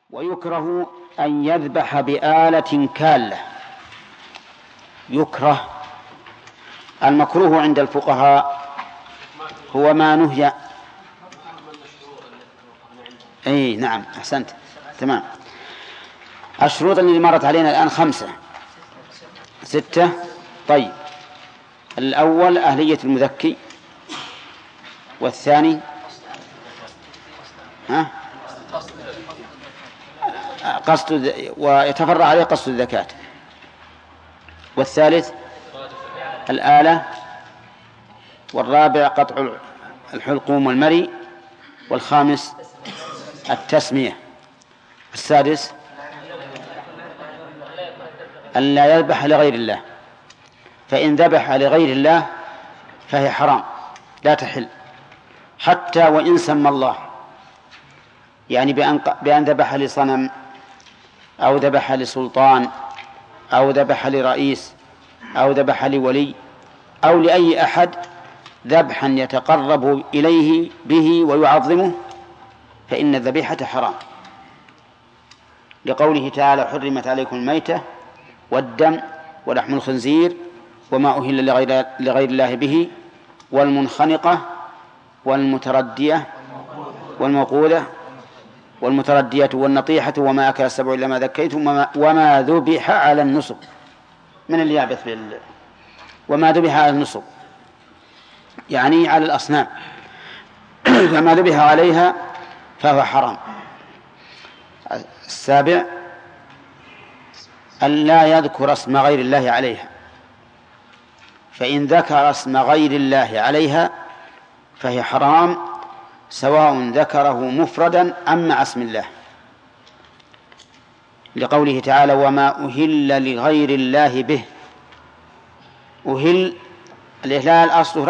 ويكره أن يذبح بآلة كالة. يكره. المكروه عند الفقهاء هو ما نهي. أي نعم، أحسنت، تمام. الشروط اللي مرت علينا الآن 5 6. طيب، الأول أهلية المذكي، والثاني قصد ويتفرع عليه قصد الزكاة، والثالث الآلة، والرابع قطع الحلقوم والمري، والخامس التسمية، السادس أن لا يذبح لغير الله. فإن ذبح لغير الله فهي حرام لا تحل، حتى وإن سمى الله، يعني بأن ذبح لصنم أو ذبح لسلطان أو ذبح لرئيس أو ذبح لولي أو لأي أحد ذبحا يتقرب إليه به ويعظمه، فإن الذبيحة حرام، لقوله تعالى: حرمت عليكم الميتة والدم ولحم الخنزير وما أهل لغير الله به والمنخنقة والمتردية والموقوذة والمتردية والنطيحة وما أكل السبع إلا ما ذكيتم وما ذبح على النصب. من اللي يعبث وما ذبح على النصب يعني على الأصنام، فما ذبح عليها فهو حرام. السابع أن لا يذكر اسم غير الله عليها، فإن ذكر اسم غير الله عليها فهي حرام، سواء ذكره مفردا أم مع اسم الله، لقوله تعالى: وما أهل لغير الله به. أهل الإهلال أصله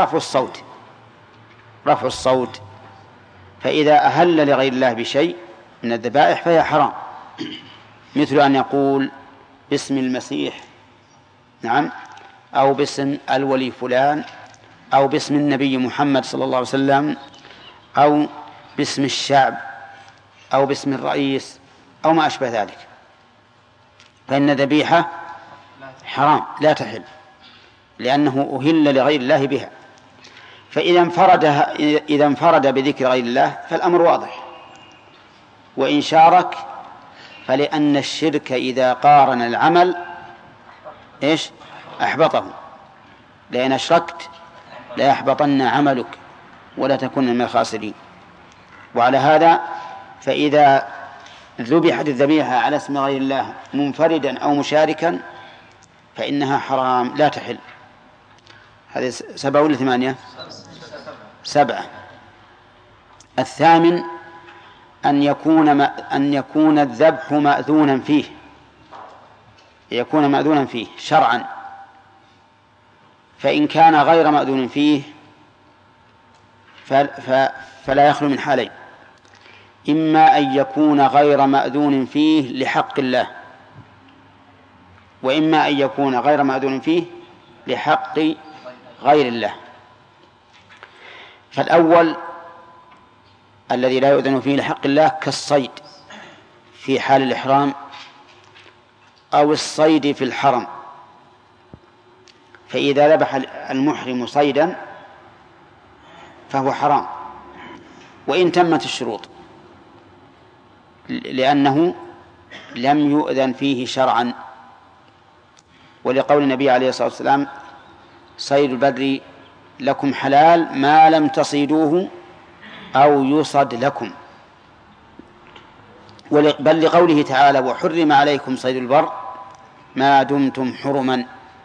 رفع الصوت، فإذا أهل لغير الله بشيء من الذبائح فهي حرام، مثل أن يقول باسم المسيح، نعم، أو باسم الولي فلان، أو باسم النبي محمد صلى الله عليه وسلم، أو باسم الشعب، أو باسم الرئيس، أو ما أشبه ذلك، فإن ذبيحة حرام لا تحل، لأنه أهل لغير الله بها. فإذا انفرد بذكر غير الله فالأمر واضح، وإن شارك فلأن الشرك إذا قارن العمل أحبطه، لأن أشركت لا يحبطن عملك ولا تكون من الخاسرين. وعلى هذا فإذا ذبحت الذبيحة على اسم غير الله منفردا أو مشاركا فإنها حرام لا تحل. هذه 7 ولا 8؟ 7. الثامن أن يكون الذبح مأذونا فيه، يكون مأذونا فيه شرعا، فإن كان غير مأذون فيه فلا يخلو من حالين: إما أن يكون غير مأذون فيه لحق الله، وإما أن يكون غير مأذون فيه لحق غير الله. فالأول الذي لا يؤذن فيه لحق الله كالصيد في حال الإحرام أو الصيد في الحرم، فإذا ذبح المحرم صيدا فهو حرام وإن تمت الشروط، لأنه لم يؤذن فيه شرعا، ولقول النبي عليه الصلاة والسلام: صيد البر لكم حلال ما لم تصيدوه أو يصد لكم، بل لقوله تعالى: وحرم عليكم صيد البر ما دمتم حرما.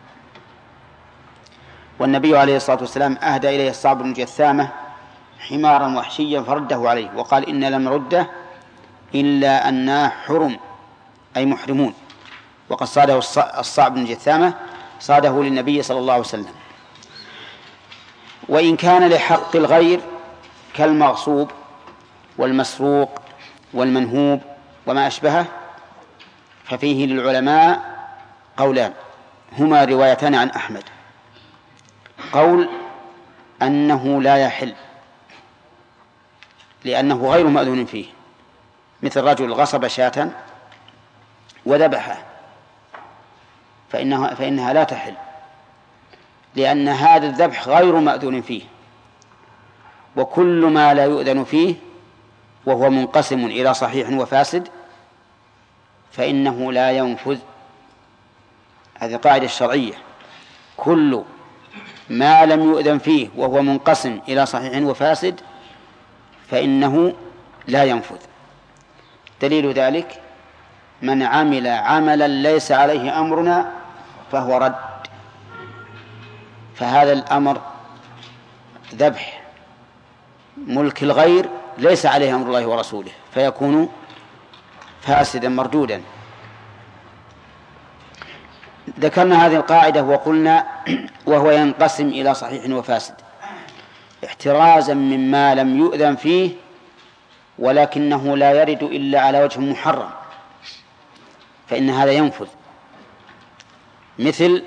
والنبي عليه الصلاة والسلام أهدى إليه الصعب بن جثامة حمارا وحشيا فرده عليه وقال: إن لم نرده إلا أننا حرم، أي محرمون. وقد صاده الصعب بن جثامة صاده للنبي صلى الله عليه وسلم. وإن كان لحق الغير كالمغصوب والمسروق والمنهوب وما أشبهه ففيه للعلماء قولان، هما روايتان عن أحمد: قول أنه لا يحل لأنه غير مأذون فيه، مثل رجل غصب شاة وذبحه فإنها لا تحل، لأن هذا الذبح غير مأذون فيه، وكل ما لا يؤذن فيه وهو منقسم إلى صحيح وفاسد فإنه لا ينفذ. هذه قاعدة شرعية، كل ما لم يؤذن فيه وهو منقسم إلى صحيح وفاسد فإنه لا ينفذ. دليل ذلك من عمل عملا ليس عليه أمرنا فهو رد. فهذا الأمر ذبح ملك الغير ليس عليه أمر الله ورسوله فيكون فاسدا مردودا. ذكرنا هذه القاعدة وقلنا وهو ينقسم إلى صحيح وفاسد احترازا مما لم يؤذن فيه ولكنه لا يرد إلا على وجه محرم فإن هذا ينفذ، مثل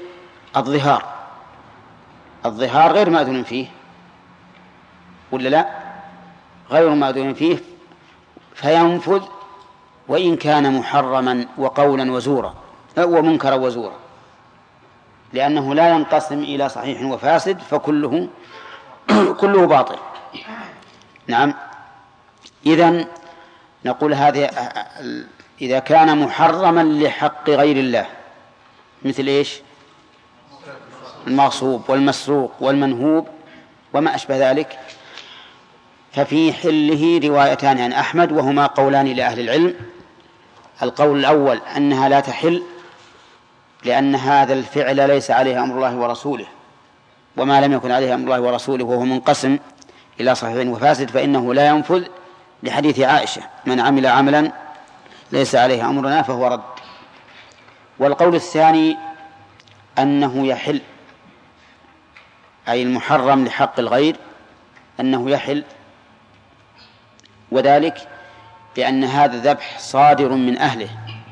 الظهار غير مأذون فيه ولا لا؟ غير مأذون فيه فينفذ وإن كان محرما وقولا وزورا ومنكرا وزورا، لأنه لا ينقسم إلى صحيح وفاسد فكله كله باطل. نعم. إذن نقول هذه إذا كان محرما لحق غير الله مثل إيش؟ المغصوب والمسروق والمنهوب وما أشبه ذلك، ففي حله روايتان عن أحمد وهما قولان لأهل العلم. القول الأول أنها لا تحل لأن هذا الفعل ليس عليه أمر الله ورسوله، وما لم يكن عليه أمر الله ورسوله وهو منقسم إلى صحيح وفاسد فإنه لا ينفذ، لحديث عائشة من عمل عملا ليس عليه أمرنا فهو رد. والقول الثاني أنه يحل، أي المحرم لحق الغير أنه يحل، وذلك لأن هذا الذبح صادر من أهله،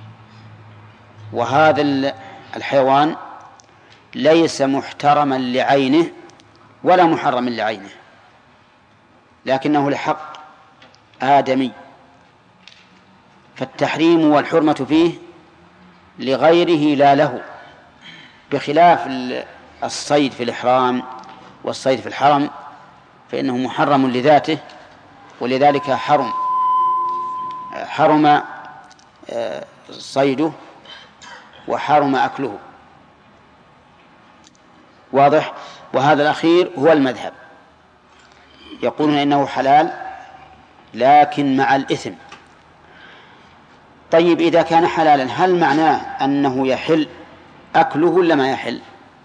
وهذا الحيوان ليس محترما لعينه ولا محرما لعينه، لكنه لحق آدمي، فالتحريم والحرمة فيه لغيره لا له، بخلاف الصيد في الإحرام والصيد في الحرم فإنه محرم لذاته، ولذلك حرم صيده وحرم أكله. واضح؟ وهذا الأخير هو المذهب، يقولون إنه حلال لكن مع الإثم. طيب إذا كان حلالا هل معناه أنه يحل أكله ولا ما يحل؟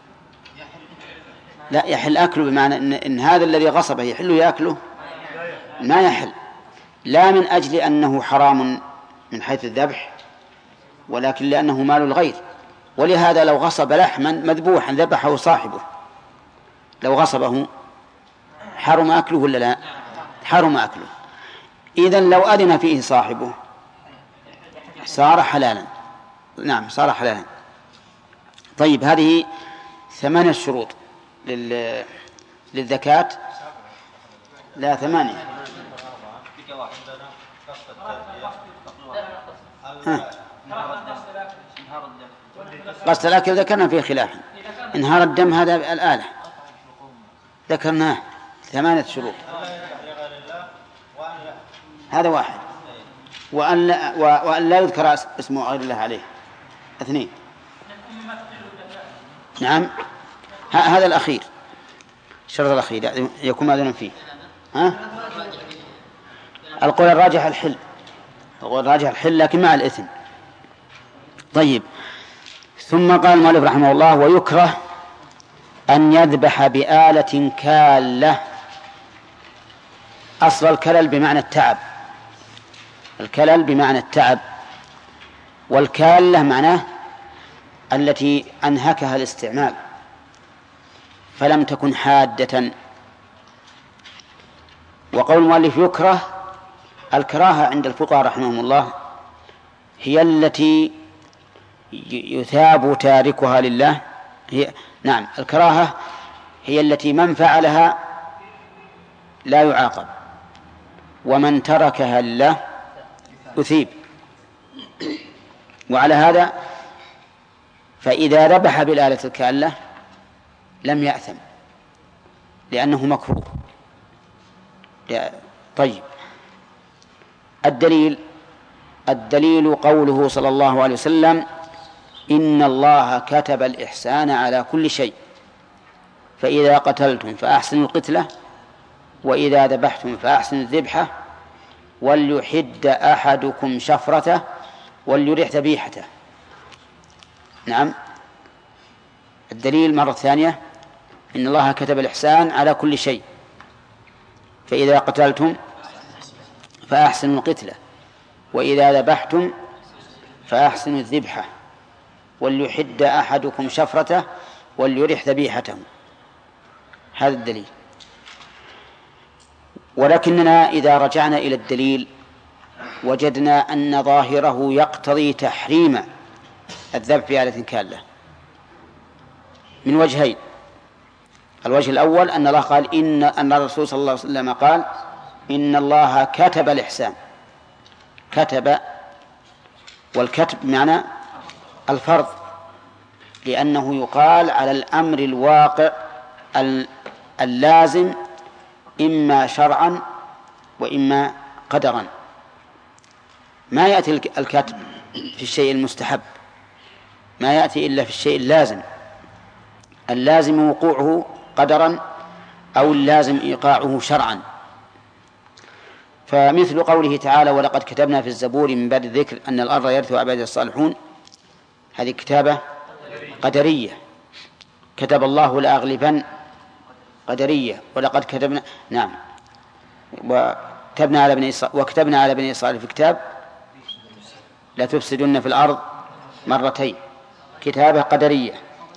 لا، يحل أكله بمعنى إن هذا الذي غصبه يحل يأكله؟ ما يحل، لا من أجل أنه حرام من حيث الذبح، ولكن لأنه مال الغير. ولهذا لو غصب لحما مذبوحا ذبحه صاحبه، لو غصبه حرم أكله ولا لا؟ حرم أكله. إذن لو أذن فيه صاحبه صار حلالا. نعم، صار حلالا. طيب، هذه 8 شروط للزكاة. لا، 8. قصد الأكل ذكرنا فيه خلاف. انهار الدم هذا الآلة ذكرناه 8 شروط، هذا 1. وأن لا يذكر اسمه غير الله عليه 2. نعم، هذا الأخير، الشرط الأخير يكون مأذونا فيه. القول الراجح الحل، القول الراجح الحل لكن مع الإثم. طيب، ثم قال المؤلف رحمه الله: ويكره أن يذبح بآلة كالة. أصل الكلل بمعنى التعب، الكلل بمعنى التعب، والكالة معناه التي أنهكها الاستعمال فلم تكن حادة. وقول المؤلف يكره، الكراهة عند الفقهاء رحمهم الله هي التي يثاب تاركها لله. نعم، الكراهة هي التي من فعلها لا يعاقب، ومن تركها لله يثيب. وعلى هذا فإذا ذبح بالآلة الكالة لم يأثم لأنه مكروه. طيب، الدليل قوله صلى الله عليه وسلم: إن الله كتب الإحسان على كل شيء، فإذا قتلتم فأحسنوا القتلة، وإذا ذبحتم فأحسنوا الذبحة، وليحد أحدكم شفرته وليرح ذبيحته. نعم، الدليل مرة ثانية: إن الله كتب الإحسان على كل شيء، فإذا قتلتم فأحسنوا القتلة، وإذا ذبحتم فأحسنوا الذبحة، وليحد أحدكم شفرته وليرح ذبيحته. هذا الدليل. ولكننا إذا رجعنا إلى الدليل وجدنا أن ظاهره يقتضي تحريم الذبح بآلة كالة من وجهين. الوجه الأول أن الله قال أن الرسول صلى الله عليه وسلم قال: إن الله كتب الإحسان. كتب، والكتب معنى الفرض، لأنه يقال على الأمر الواقع اللازم إما شرعا وإما قدرا. ما يأتي الكتب في الشيء المستحب، ما يأتي إلا في الشيء اللازم، اللازم وقوعه قدرا أو اللازم إيقاعه شرعا. فمثل قوله تعالى: ولقد كتبنا في الزبور من بعد الذكر أن الأرض يرثها عبادي الصالحون، هذه كتابة قدرية. كتب الله لأغلبن، قدرية. ولقد كتبنا، نعم، وكتبنا على بني إسرائيل في كتاب لا تفسدن في الأرض مرتين، كتابة قدرية.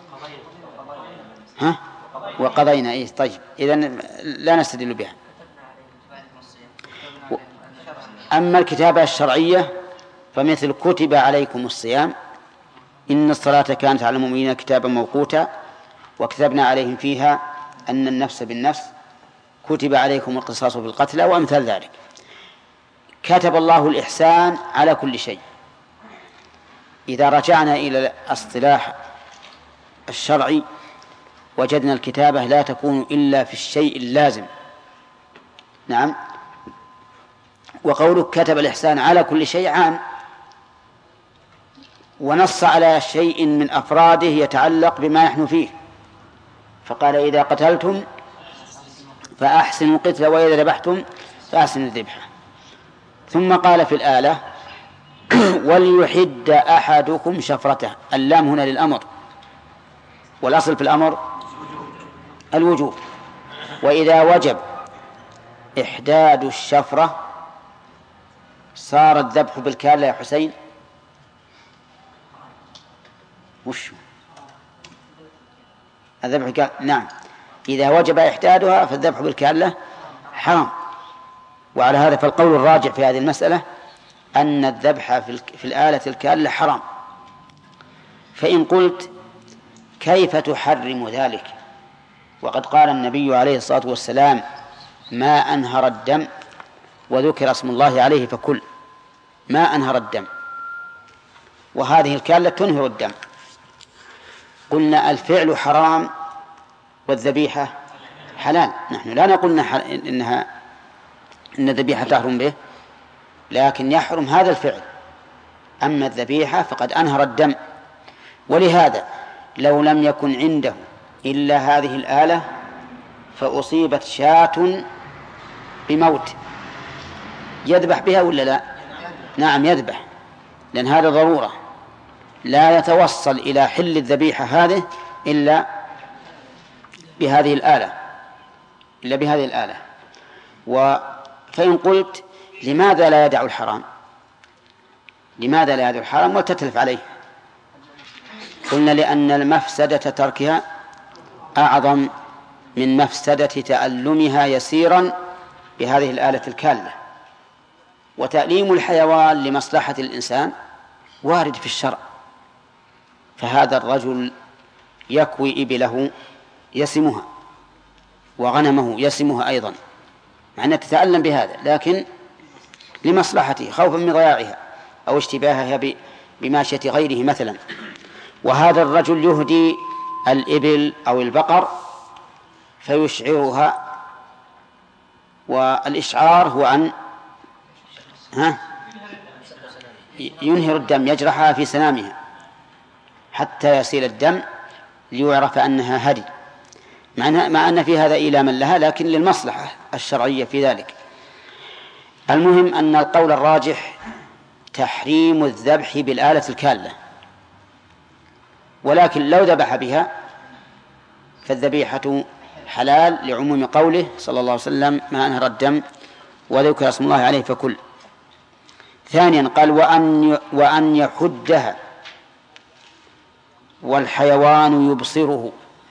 وقضينا. إيه طيب، إذن لا نستدل بها. أما الكتابة الشرعية فمثل كتب عليكم الصيام إن الصلاة كانت على المؤمنين كتابا موقوتا، وكتبنا عليهم فيها أن النفس بالنفس، كتب عليكم القصاص في القتلى، وأمثال ذلك. كتب الله الإحسان على كل شيء. إذا رجعنا إلى الاصطلاح الشرعي وجدنا الكتابة لا تكون إلا في الشيء اللازم. نعم. وقولك كتب الإحسان على كل شيء عام، ونص على شيء من أفراده يتعلق بما نحن فيه، فقال: إذا قتلتم فأحسنوا القتل، وإذا ذبحتم فأحسنوا الذبحة. ثم قال في الآلة: وليحد أحدكم شفرته. اللام هنا للأمر، والأصل في الأمر الوجوب. وإذا وجب إحداد الشفرة صار الذبح بالكالة يا حسين. وش الذبح؟ نعم، إذا وجب إحدادها فالذبح بالكالة حرام. وعلى هذا فالقول الراجع في هذه المسألة أن الذبح في الآلة الكالة حرام. فإن قلت: كيف تحرم ذلك وقد قال النبي عليه الصلاة والسلام: ما أنهر الدم وذكر اسم الله عليه فكل؟ ما أنهر الدم، وهذه الكالة تنهر الدم. قلنا: الفعل حرام والذبيحة حلال. نحن لا نقول إن الذبيحة تحرم به، لكن يحرم هذا الفعل. أما الذبيحة فقد أنهر الدم. ولهذا لو لم يكن عنده إلا هذه الآلة فأصيبت شاة بموت، يذبح بها ولا لا؟ نعم يذبح، لأن هذا ضرورة، لا يتوصل إلى حل الذبيحة هذه إلا بهذه الآلة. فإن قلت: لماذا لا يدع الحرام؟ لماذا لا يدع الحرام وتتلف عليه؟ قلنا: لأن المفسدة تركها أعظم من مفسدة تألمها يسيرا بهذه الآلة الكالة. وتأليم الحيوان لمصلحة الإنسان وارد في الشرع. فهذا الرجل يكوي إبله يسمها وغنمه يسمها أيضا، مع أنها تتألم بهذا، لكن لمصلحته خوفا من ضياعها أو اشتباهها بماشية غيره مثلا. وهذا الرجل يهدي الإبل أو البقر فيشعرها، والإشعار هو أن ينهر الدم، يجرحها في سنامها حتى يسيل الدم ليعرف أنها هدي، مع أن في هذا إيلاما لها لكن للمصلحة الشرعية في ذلك. المهم أن القول الراجح تحريم الذبح بالآلة الكالة، ولكن لو ذبح بها فالذبيحة حلال لعموم قوله صلى الله عليه وسلم ما أنهر الدم وذكر اسم الله عليه فكل. ثانيا قال وأن يحدها والحيوان يبصره.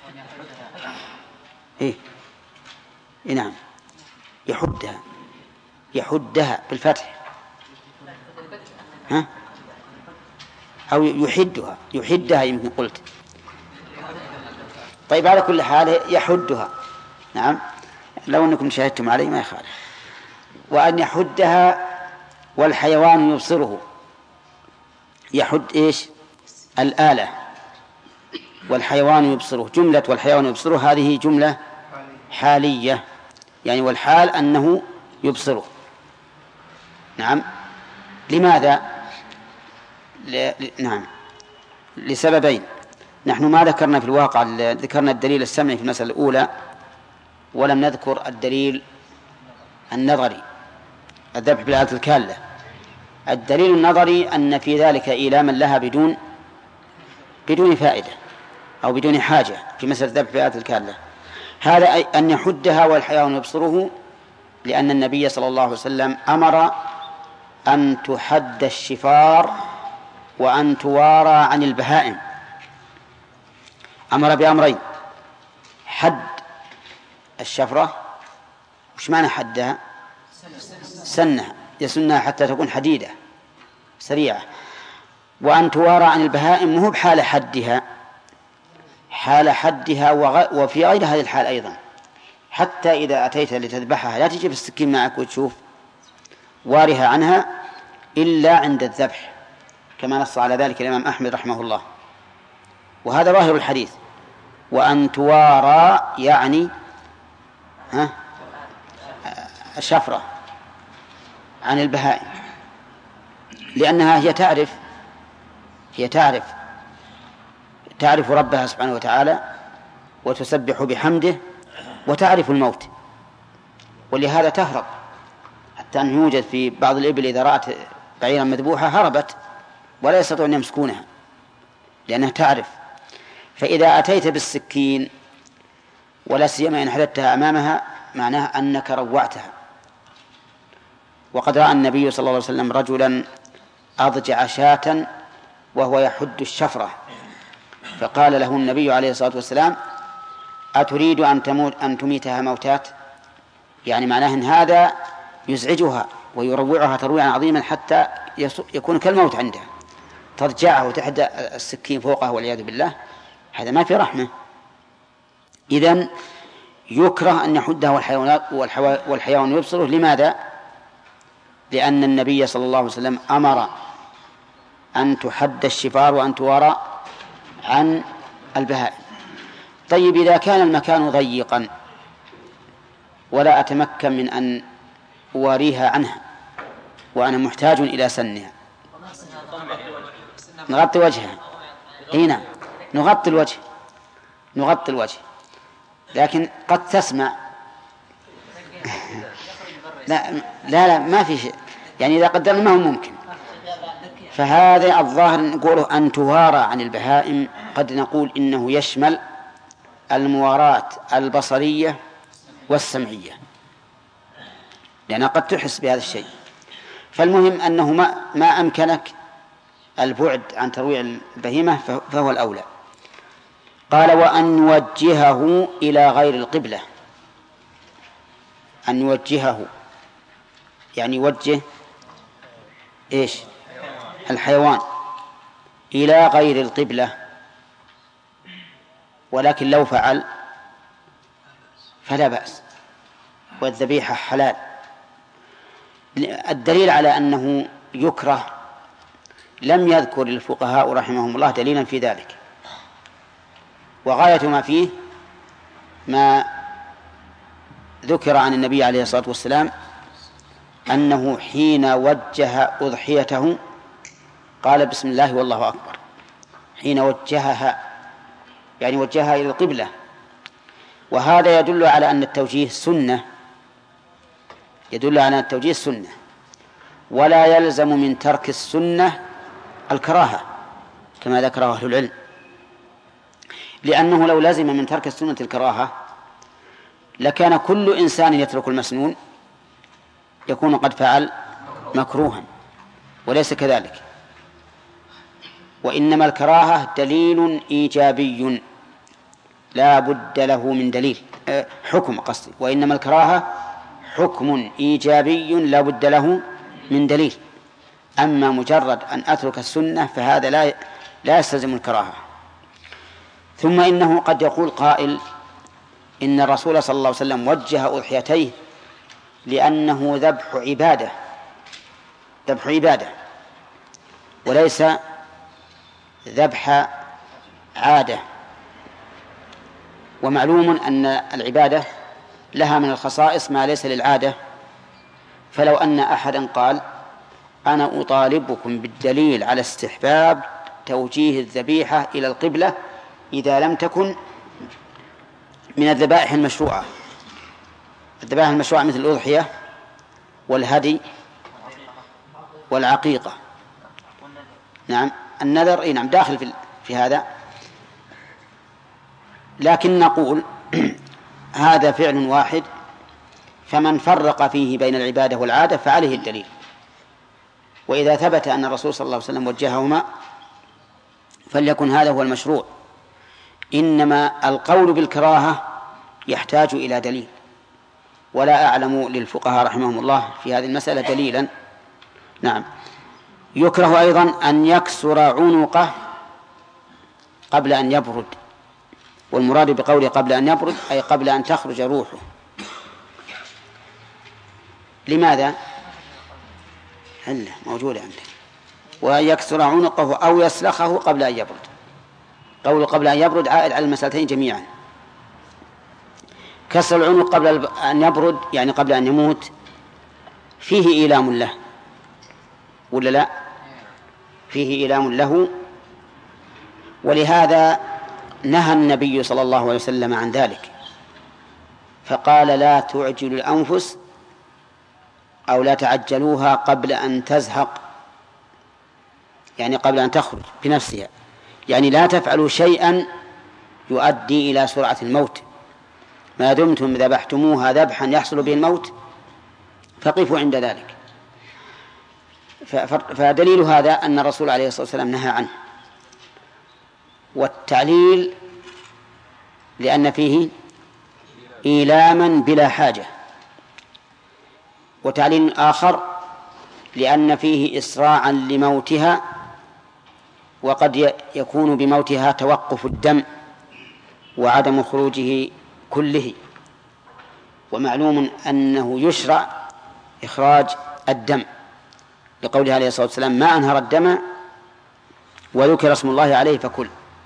نعم، يحدها بالفتح أو يحدها يمكن قلت. طيب على كل حال يحدها، نعم لو أنكم شاهدتم عليه ما يخالف. وأن يحدها والحيوان يبصره، يحد إيش؟ الآلة، والحيوان يبصره. جملة والحيوان يبصره هذه جملة حالية، يعني والحال أنه يبصره. نعم. لماذا؟ نعم لسببين. نحن ما ذكرنا في الواقع، ذكرنا الدليل السمعي في المسألة الأولى ولم نذكر الدليل النظري، الذبح بالآلة الكالة. الدليل النظري أن في ذلك إيلاما لها بدون فائدة أو بدون حاجة في مسألة الذبح بالآلة الكالة. هذا أن يحدها والحيوان يبصره، لأن النبي صلى الله عليه وسلم أمر أن تحد الشفار وأن توارى عن البهائم. أمر بأمرين: حد الشفرة، وش معنى حدها؟ سنها، يسنها حتى تكون حديدة سريعة. وأن توارى عن البهائم مو بحال حدها، حال حدها وفي غير هذه الحال أيضا، حتى إذا أتيت لتذبحها لا تجيب السكين معك وتشوف، وارها عنها إلا عند الذبح، كما نص على ذلك الإمام أحمد رحمه الله. وهذا ظاهر الحديث. وأن توارى يعني شفرة عن البهائم، لأنها هي تعرف ربها سبحانه وتعالى وتسبح بحمده وتعرف الموت، ولهذا تهرب، حتى أن يوجد في بعض الإبل إذا رأت بعيرا مذبوحة هربت ولا يستطيع أن يمسكونها لأنها تعرف. فإذا أتيت بالسكين ولا سيما إن حدثتها أمامها معناه أنك روعتها. وقد رأى النبي صلى الله عليه وسلم رجلا أضجع شاة وهو يحد الشفرة، فقال له النبي عليه الصلاة والسلام: أتريد أن تميتها موتات؟ يعني معناه أن هذا يزعجها ويروعها ترويعا عظيما حتى يكون كالموت عندها، تضجعه وتحدى السكين فوقها والعياذ بالله. هذا ما في رحمة. إذن يكره أن يحدها والحيوان يبصره. لماذا؟ لأن النبي صلى الله عليه وسلم أمر أن تحد الشفار وأن توارى عن البهائم. طيب إذا كان المكان ضيقا ولا أتمكن من أن أواريها عنها وأنا محتاج إلى سنها، نغطي وجهها. هنا نغطي الوجه، لكن قد تسمع لا ما في شيء، يعني إذا قدرنا ما هو ممكن. فهذا الظاهر نقوله أن توارى عن البهائم، قد نقول إنه يشمل المواراة البصرية والسمعية، لأنها قد تحس بهذا الشيء. فالمهم أنه ما أمكنك البعد عن ترويع البهيمة فهو الأولى. قال: وأن نوجهه إلى غير القبلة. أن نوجهه يعني يوجه إيش؟ الحيوان إلى غير القبلة، ولكن لو فعل فلا بأس، والذبيحة حلال. الدليل على أنه يكره لم يذكر الفقهاء رحمهم الله دليلا في ذلك، وغاية ما فيه ما ذكر عن النبي عليه الصلاة والسلام أنه حين وجه أضحيته قال بسم الله والله أكبر، حين وجهها يعني وجهها إلى القبلة، وهذا يدل على أن التوجيه سنة، يدل على أن التوجيه سنة، ولا يلزم من ترك السنة الكراهة كما ذكره أهل العلم، لأنه لو لزم من ترك السنة الكراهة لكان كل إنسان يترك المسنون يكون قد فعل مكروها، وليس كذلك، وإنما الكراهة دليل إيجابي لا بد له من دليل، حكم قصدي، وإنما الكراهة حكم إيجابي لا بد له من دليل. أما مجرد أن أترك السنة فهذا لا يستلزم الكراهة. ثم إنه قد يقول قائل إن الرسول صلى الله عليه وسلم وجه أضحيتيه لأنه ذبح عبادة وليس ذبح عادة، ومعلوم أن العبادة لها من الخصائص ما ليس للعادة، فلو أن أحدا قال أنا أطالبكم بالدليل على استحباب توجيه الذبيحة إلى القبلة إذا لم تكن من الذبائح المشروعة، الذبائح المشروعة مثل الأضحية والهدي والعقيقة، نعم النذر نعم داخل في هذا، لكن نقول هذا فعل واحد، فمن فرق فيه بين العبادة والعادة فعليه الدليل، وإذا ثبت أن الرسول صلى الله عليه وسلم وجههما فليكن هذا هو المشروع. إنما القول بالكراهة يحتاج إلى دليل، ولا أعلم للفقهاء رحمهم الله في هذه المسألة دليلا. نعم. يكره أيضا أن يكسر عنقه قبل أن يبرد، والمراد بقوله قبل أن يبرد أي قبل أن تخرج روحه. لماذا؟ هلا موجودة عندك. ويكسر عنقه أو يسلخه قبل أن يبرد، قوله قبل أن يبرد عائد على المسألتين جميعا. كسر العنق قبل أن يبرد يعني قبل أن يموت فيه إيلام له ولا لا؟ فيه إيلام له، ولهذا نهى النبي صلى الله عليه وسلم عن ذلك، فقال لا تعجل الأنفس أو لا تعجلوها قبل أن تزهق، يعني قبل أن تخرج بنفسها، يعني لا تفعلوا شيئا يؤدي إلى سرعة الموت، ما دمتم ذبحتموها ذبحا يحصل به الموت فقفوا عند ذلك. فدليل هذا أن الرسول عليه الصلاة والسلام نهى عنه، والتعليل لأن فيه إيلاما بلا حاجة، وتعليل آخر لأن فيه إسراعا لموتها، وقد يكون بموتها توقف الدم وعدم خروجه كله، ومعلوم أنه يشرع إخراج الدم لقوله عليه الصلاة والسلام ما أنهر الدم وذكر اسم الله عليه فكل.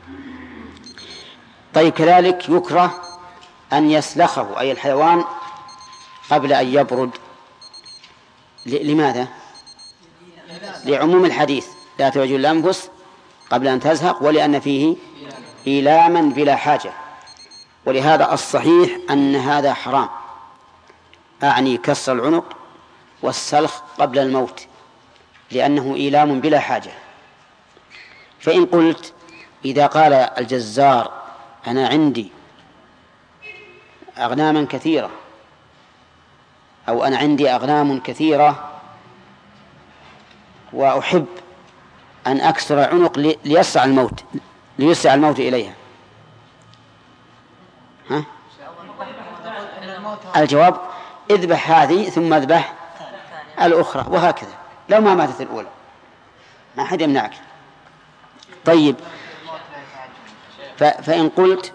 طيب كذلك يكره أن يسلخه أي الحيوان قبل أن يبرد. لماذا؟ لعموم الحديث لا تعجل الأنفس قبل أن تزهق، ولأن فيه إيلاما بلا حاجة، ولهذا الصحيح أن هذا حرام، أعني كسر العنق والسلخ قبل الموت، لأنه إيلام بلا حاجة. فإن قلت إذا قال الجزار أنا عندي أغناما كثيرة أو أنا عندي أغنام كثيرة وأحب أن أكسر العنق ليسرع الموت إليها، ها؟ الجواب اذبح هذه ثم اذبح الأخرى، وهكذا لو ما ماتت الأولى ما حد يمنعك. طيب فإن قلت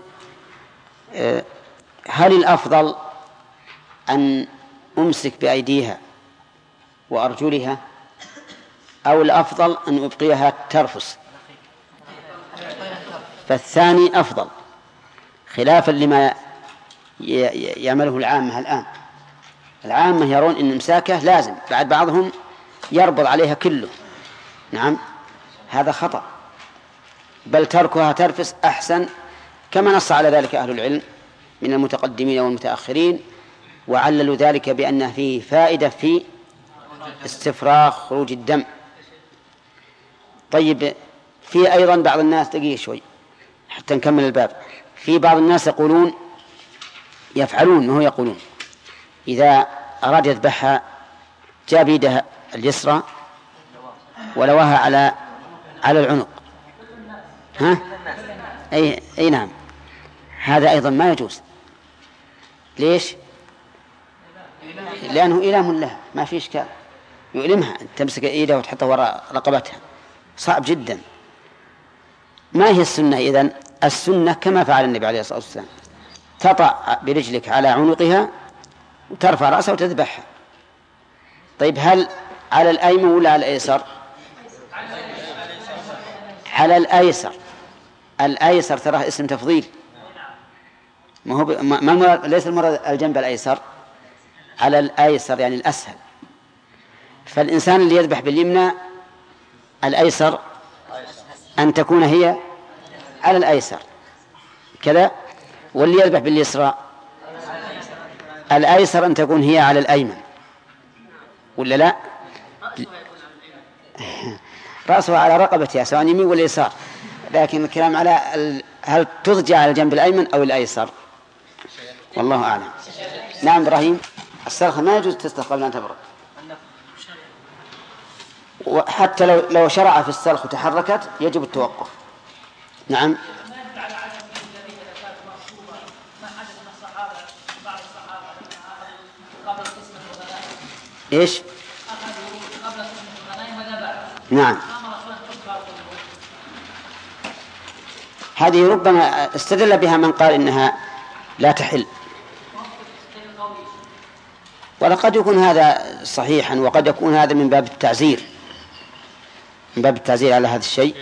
هل الأفضل أن أمسك بأيديها وأرجلها، أو الأفضل أن أبقيها ترفس، فالثاني أفضل، خلافا لما يعمله العامة الآن. العامة يرون أن إمساكه لازم، بعد بعضهم يربط عليها كله. نعم، هذا خطأ، بل تركها ترفس أحسن، كما نص على ذلك أهل العلم من المتقدمين والمتأخرين، وعللوا ذلك بأن فيه فائدة في استفراغ خروج الدم. طيب، في أيضا بعض الناس، دقيقة شوي حتى نكمل الباب، في بعض الناس يفعلون ما هو يقولون إذا أراد يذبحها جاب يدها اليسرى ولواها على العنق. ها؟ أي نعم، هذا أيضا ما يجوز. ليش؟ لأنه إلام له، ما في إشكال، يؤلمها، تمسك إيدها وتحطها وراء رقبتها، صعب جدا. ما هي السنة إذن؟ السنة كما فعل النبي عليه الصلاة والسلام، تطأ برجلك على عنقها وترفع رأسها وتذبحها. طيب، هل على الأيمن ولا على الأيسر؟ على الأيسر. الأيسر ترى اسم تفضيل، ليس المراد الجنب الأيسر، على الأيسر يعني الأسهل. فالإنسان اللي يذبح باليمنى الأيسر أن تكون هي على الأيسر كذا، واللي يذبح باليسرى الأيسر أن تكون هي على الأيمن، ولا لا؟ رأسها على رقبتها سواء يمين ولا يسار، لكن الكلام على هل تضجع على الجنب الأيمن أو الأيسر، والله أعلم. نعم إبراهيم، السلخة ما يجوز تستخدم قبل أن تبرد، وحتى لو شرع في السلخ وتحركت يجب التوقف. نعم. إيش؟ نعم، هذه ربما استدل بها من قال إنها لا تحل، ولقد يكون هذا صحيحا، وقد يكون هذا من باب التعزير، على هذا الشيء.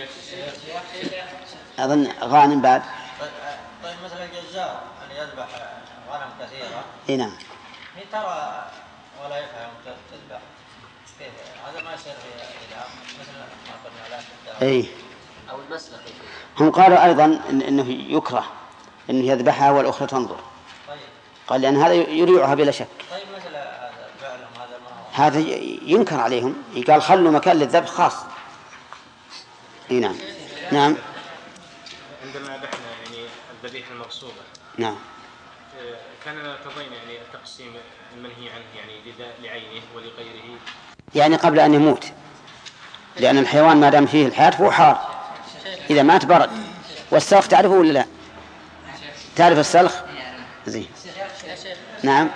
أظن غانم بعد. طيب، مثلا الجزار أن يذبح غنم كثيرة، نعم، ترى ولا يفهم تذبح، هذا ما يصير في إلهام مثل ما قلنا لا أو المسلخ. هم قالوا أيضا إنه يكره إنه يذبحها والأخرى تنظر. طيب. قال لأن هذا يريعها بلا شك. طيب، مثل هذا فعلهم هذا ما هو. هذا ينكر عليهم، قال خلوا مكان للذبح خاص. نعم. نعم. عندما ذبحنا يعني الذبيحة المغصوبة، نعم، كان قضينا يعني التقسيم المنهي عنه، يعني لعينه ولغيره، يعني قبل أن يموت، لأن الحيوان ما دام فيه الحياة فهو حار، إذا مات برد. والسلخ تعرفه ولا لا؟ تعرف السلخ؟ زين. نعم.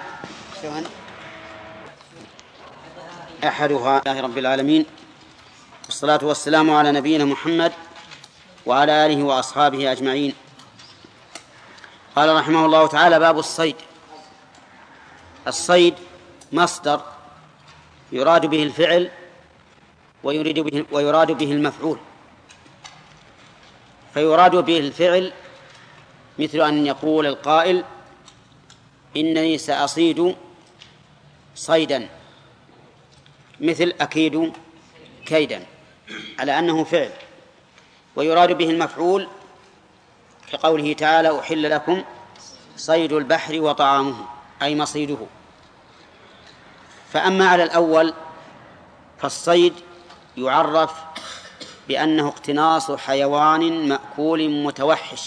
أحدها لله رب العالمين، والصلاة والسلام على نبينا محمد وعلى آله وأصحابه أجمعين. قال رحمه الله تعالى: باب الصيد. الصيد مصدر يراد به الفعل ويراد به المفعول. فيراد به الفعل مثل أن يقول القائل: إنني سأصيد صيدا، مثل أكيد كيدا، على أنه فعل. ويراد به المفعول كقوله تعالى: أحل لكم صيد البحر وطعامه، أي مصيده. فأما على الأول فالصيد يعرف بأنه اقتناص حيوان مأكول متوحش،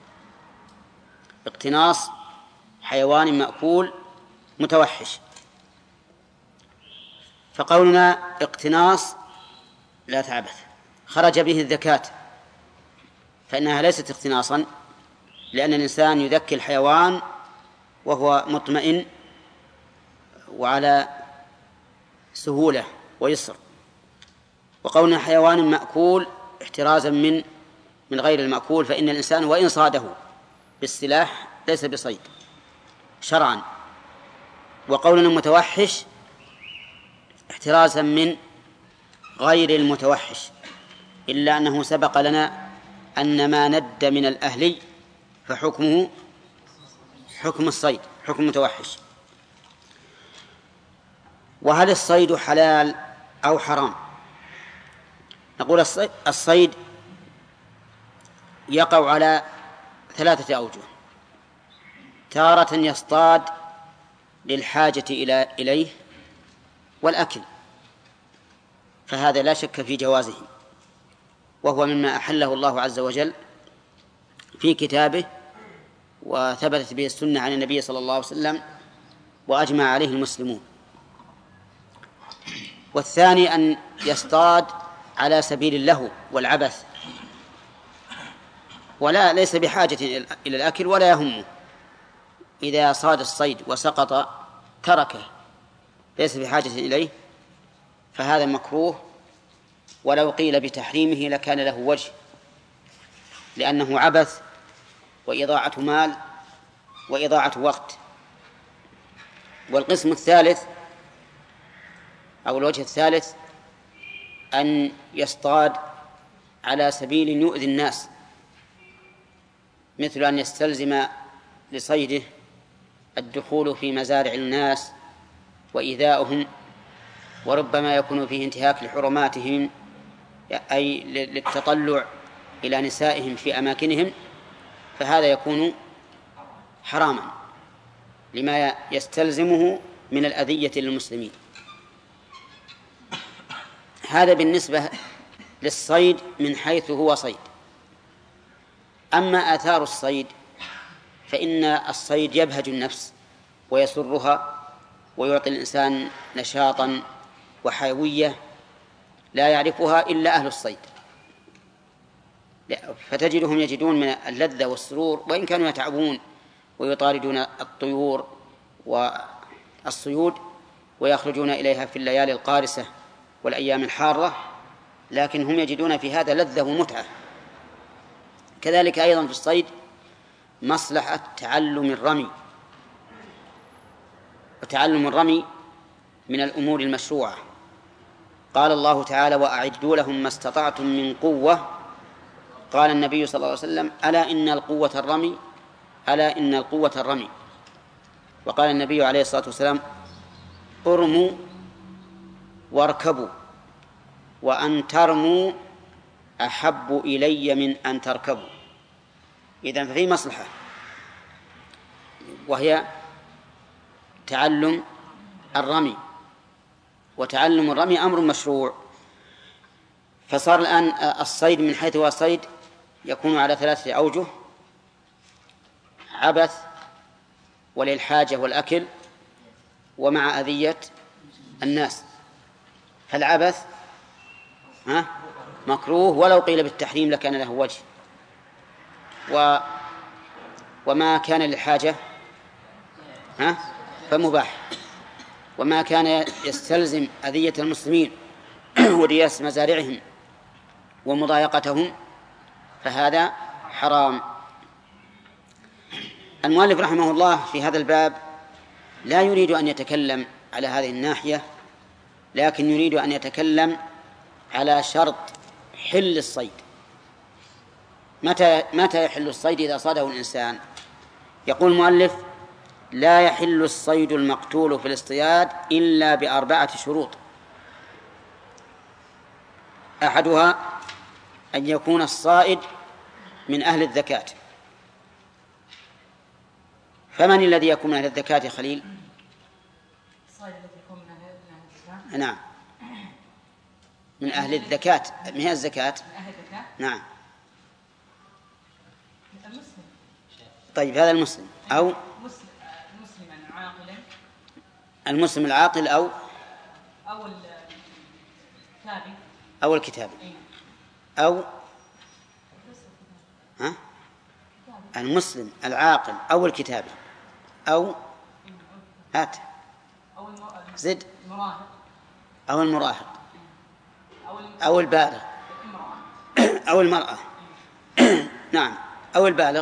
اقتناص حيوان مأكول متوحش. فقولنا اقتناص لا تعبث، خرج به الذكاة، فإنها ليست اقتناصا، لأن الإنسان يذكي الحيوان وهو مطمئن وعلى سهولة ويسر. وقولنا حيوان مأكول احترازا من غير المأكول، فإن الإنسان وإن صاده بالسلاح ليس بصيد شرعا. وقولنا متوحش احترازا من غير المتوحش، إلا أنه سبق لنا أن ما ند من الأهلي فحكمه حكم الصيد، حكم المتوحش. وهل الصيد حلال أو حرام؟ نقول الصيد يقع على 3 أوجه: تارة يصطاد للحاجة إليه والأكل، فهذا لا شك في جوازه، وهو مما أحله الله عز وجل في كتابه وثبتت به السنة عن النبي صلى الله عليه وسلم وأجمع عليه المسلمون. والثاني أن يصطاد على سبيل اللهو والعبث، ليس بحاجة إلى الأكل ولا يهمه، إذا صاد الصيد وسقط تركه ليس بحاجة إليه، فهذا مكروه، ولو قيل بتحريمه لكان له وجه، لأنه عبث وإضاعة مال وإضاعة وقت. والقسم الثالث أو الوجه الثالث أن يصطاد على سبيل يؤذي الناس، مثل أن يستلزم لصيده الدخول في مزارع الناس وإيذاؤهم، وربما يكون فيه انتهاك لحرماتهم، أي للتطلع إلى نسائهم في أماكنهم، فهذا يكون حراما لما يستلزمه من الأذية للمسلمين. هذا بالنسبة للصيد من حيث هو صيد. أما آثار الصيد فإن الصيد يبهج النفس ويسرها ويعطي الإنسان نشاطا وحيوية لا يعرفها إلا أهل الصيد، فتجدهم يجدون من اللذة والسرور وإن كانوا يتعبون ويطاردون الطيور والصيود ويخرجون إليها في الليالي القارسة والأيام الحارة، لكن هم يجدون في هذا لذة ومتعة. كذلك أيضا في الصيد مصلحة تعلم الرمي، وتعلم الرمي من الأمور المشروعة. قال الله تعالى: وأعدوا لهم ما استطعتم من قوة. قال النبي صلى الله عليه وسلم: ألا إن القوة الرمي، ألا إن القوة الرمي. وقال النبي عليه الصلاة والسلام: ارموا واركبوا، وأن ترموا أحب إلي من أن تركبوا. إذن ففي مصلحة، وهي تعلم الرمي، وتعلم الرمي أمر مشروع. فصار الآن الصيد من حيث هو صيد يكون على 3 أوجه: عبث وللحاجة والأكل ومع أذية الناس. فالعبث مكروه ولو قيل بالتحريم لكان له وجه، وما كان للحاجة فمباح، وما كان يستلزم أذية المسلمين ورياس مزارعهم ومضايقتهم فهذا حرام. المؤلف رحمه الله في هذا الباب لا يريد أن يتكلم على هذه الناحية، لكن يريد أن يتكلم على شرط حل الصيد. متى يحل الصيد؟ إذا صاده الإنسان. يقول المؤلف: لا يحل الصيد المقتول في الاصطياد إلا ب4 شروط. أحدها أن يكون الصائد من أهل الزكاة. فمن الذي يكون من أهل الزكاة يا خليل؟ الصائد الذي يكون من أهل الزكاة. نعم، من أهل الزكاة. من هي الزكاة؟ من أهل الزكاة. نعم. المسلم. طيب هذا المسلم أو مسلما عاقلا. المسلم العاقل أو الكتابي أو الكتابي أو المسلم العاقل أو الكتابي أو زد أو المراهق أو البالغ أو المرأة. نعم، أو البالغ.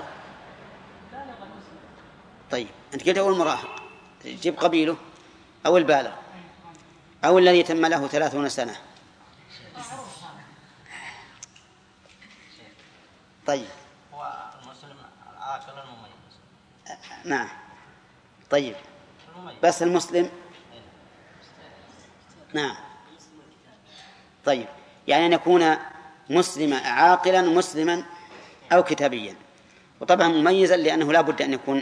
طيب أنت قلت أو المراهق، جيب قبيله أو البالغ. أو الذي تم له 30 سنة. طيب هو المسلم العاقل المميز. نعم طيب المميز. بس المسلم نعم طيب يعني أن يكون مسلما عاقلا مسلما أو كتابيا، وطبعا مميزا لأنه لا بد أن يكون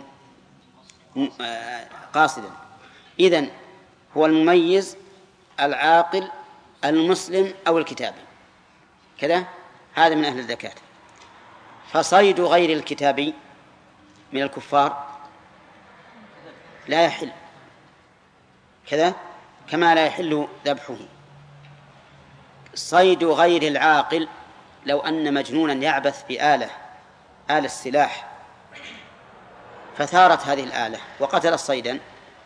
قاصدا. إذن هو المميز العاقل المسلم أو الكتابي كذا، هذا من أهل الزكاة. فصيد غير الكتابي من الكفار لا يحل كذا، كما لا يحل ذبحه. صيد غير العاقل، لو أن مجنونا يعبث بآلة السلاح فثارت هذه الآلة وقتل الصيدا،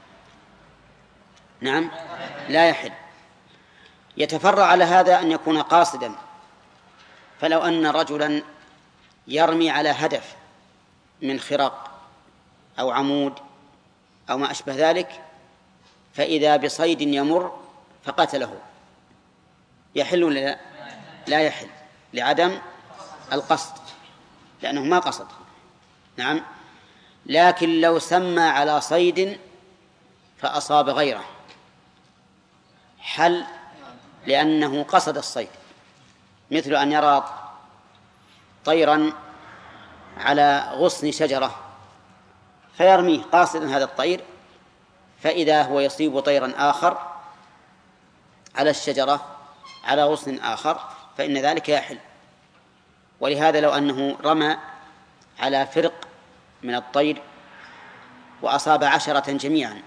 نعم لا يحل. يتفرع على هذا أن يكون قاصدا، فلو أن رجلا يرمي على هدف من خرق أو عمود أو ما أشبه ذلك، فإذا بصيد يمر فقتله، يحل ولا لا يحل؟ لعدم القصد، لأنه ما قصد. نعم. لكن لو سمى على صيد فأصاب غيره حل، لأنه قصد الصيد، مثل أن يرى طيرا على غصن شجرة فيرميه قاصدا هذا الطير، فإذا هو يصيب طيرا آخر على الشجرة على غصن آخر فإن ذلك يحل. ولهذا لو أنه رمى على فرق من الطير وأصاب 10 جميعا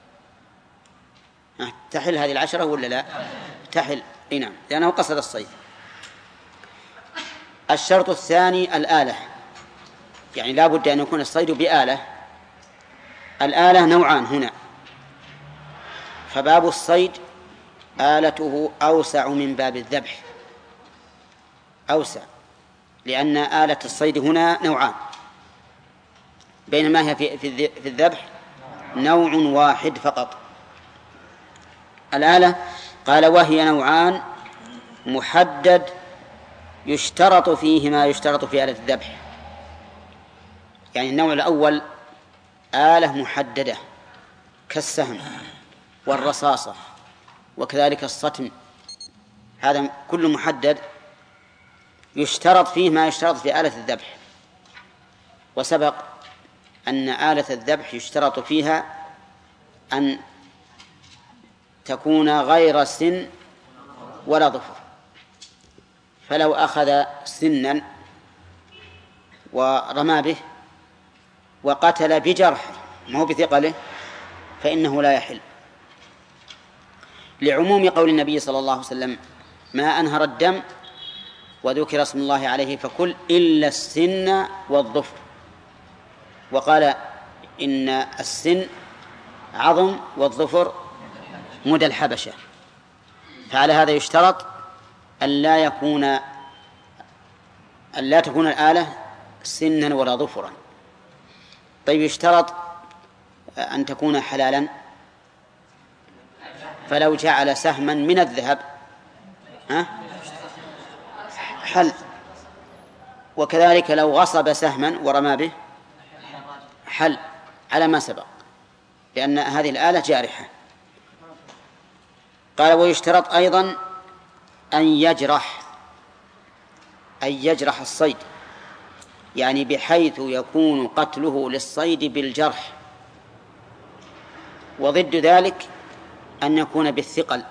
تحل هذه 10 ولا لا؟ تحل. نعم، لأنه قصد الصيد. الشرط الثاني الآلة، يعني لا بد أن يكون الصيد بآلة. الآلة نوعان هنا، فباب الصيد آلته أوسع من باب الذبح، أوسع، لأن آلة الصيد هنا نوعان، بينما هي في الذبح نوع واحد فقط. الآلة قال وهي نوعان محدد يشترط فيه ما يشترط في آلة الذبح. يعني النوع الأول آلة محددة كالسهم والرصاصة وكذلك الصتم، هذا كل محدد يشترط فيه ما يشترط في آلة الذبح. وسبق أن آلة الذبح يشترط فيها أن تكون غير سن ولا ظفر، فلو أخذ سنا ورمى به وقتل بجرح ما هو بثقله فإنه لا يحل، لعموم قول النبي صلى الله عليه وسلم ما أنهر الدم وذكر اسم الله عليه فكل إلا السن والظفر، وقال إن السن عظم والظفر مدى الحبشة. فعلى هذا يشترط أن لا تكون الآلة سنا ولا ظفرا. طيب يشترط أن تكون حلالا، فلو جعل سهما من الذهب حل، وكذلك لو غصب سهما ورمى به حل على ما سبق، لأن هذه الآلة جارحة. قال ويشترط أيضا أن يجرح الصيد، يعني بحيث يكون قتله للصيد بالجرح، وضد ذلك أن يكون بالثقل،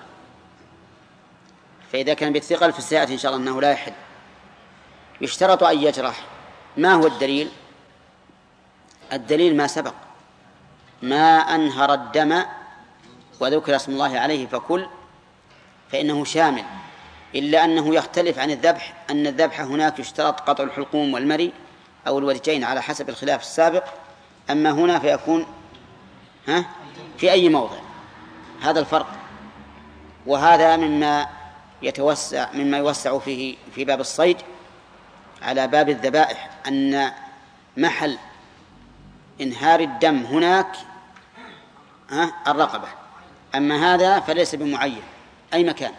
فإذا كان بالثقل فسيأتي إن شاء الله أنه لا يحل. يشترط أن يجرح. ما هو الدليل؟ الدليل ما سبق، ما أنهر الدم وذكر اسم الله عليه فكل، فإنه شامل، إلا أنه يختلف عن الذبح، أن الذبح هناك يشترط قطع الحلقوم والمري أو الودجين على حسب الخلاف السابق، أما هنا فيكون في أي موضع. هذا الفرق، وهذا مما يوسع فيه في باب الصيد على باب الذبائح، أن محل إنهار الدم هناك الرقبة، أما هذا فليس بمعين أي مكان.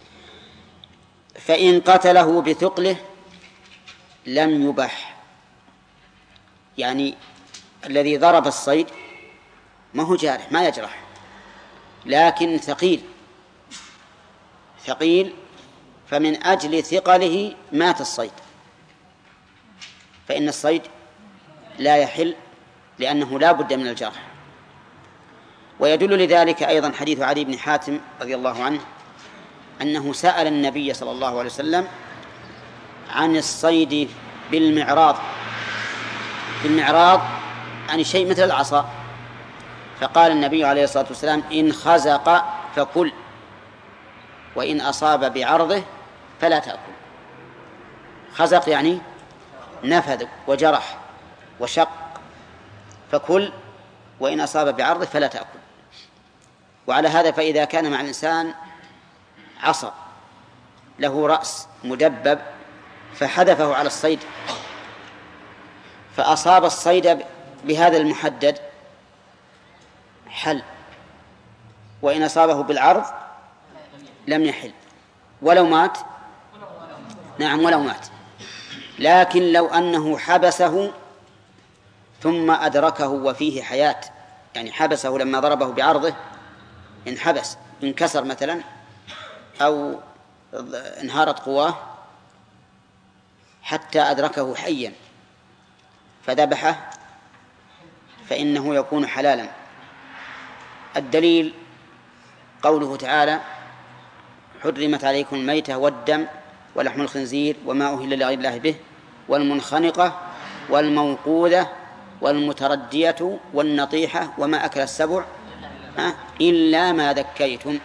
فإن قتله بثقله لم يبح، يعني الذي ضرب الصيد ما هو جارح ما يجرح، لكن ثقيل فمن أجل ثقله مات الصيد، فإن الصيد لا يحل لأنه لا بد من الجرح. ويدل لذلك أيضا حديث علي بن حاتم رضي الله عنه أنه سأل النبي صلى الله عليه وسلم عن الصيد بالمعراض عن شيء مثل العصا، فقال النبي عليه الصلاة والسلام إن خزق فكل وإن أصاب بعرضه فلا تأكل. خزق يعني نفذ وجرح وشق، فكل وإن أصاب بعرضه فلا تأكل. وعلى هذا فإذا كان مع الإنسان عصا له رأس مدبب فحذفه على الصيد فأصاب الصيد بهذا المحدد حل، وإن أصابه بالعرض لم يحل ولو مات. نعم ولو مات. لكن لو أنه حبسه ثم أدركه وفيه حياة، يعني حبسه لما ضربه بعرضه انحبس انكسر مثلا أو انهارت قواه حتى أدركه حيا فذبحه فإنه يكون حلالا. الدليل قوله تعالى حرمت عليكم الميتة والدم ولحم الخنزير وما أهل لغير الله به والمنخنقة والموقوذة والمتردية والنطيحة وما أكل السبع إلا ما ذكيتم،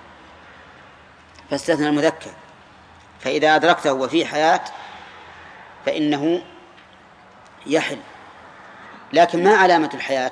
فاستثنى المذكر. فإذا أدركته وفي حياة فإنه يحل. لكن ما علامة الحياة؟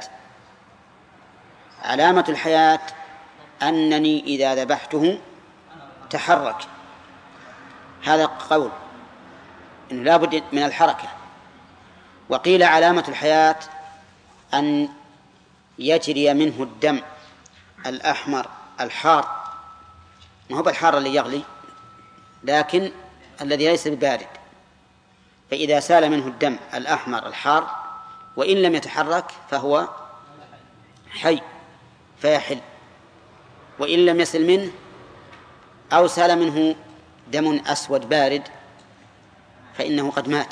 علامة الحياة أنني إذا ذبحته تحرك، هذا قول إنه لا بد من الحركة. وقيل علامة الحياة أن يجري منه الدم الأحمر الحار، ما هو بالحار اللي يغلي لكن الذي ليس ببارد، فإذا سال منه الدم الأحمر الحار وإن لم يتحرك فهو حي فيحل، وإن لم يسل منه أو سال منه دم أسود بارد فإنه قد مات.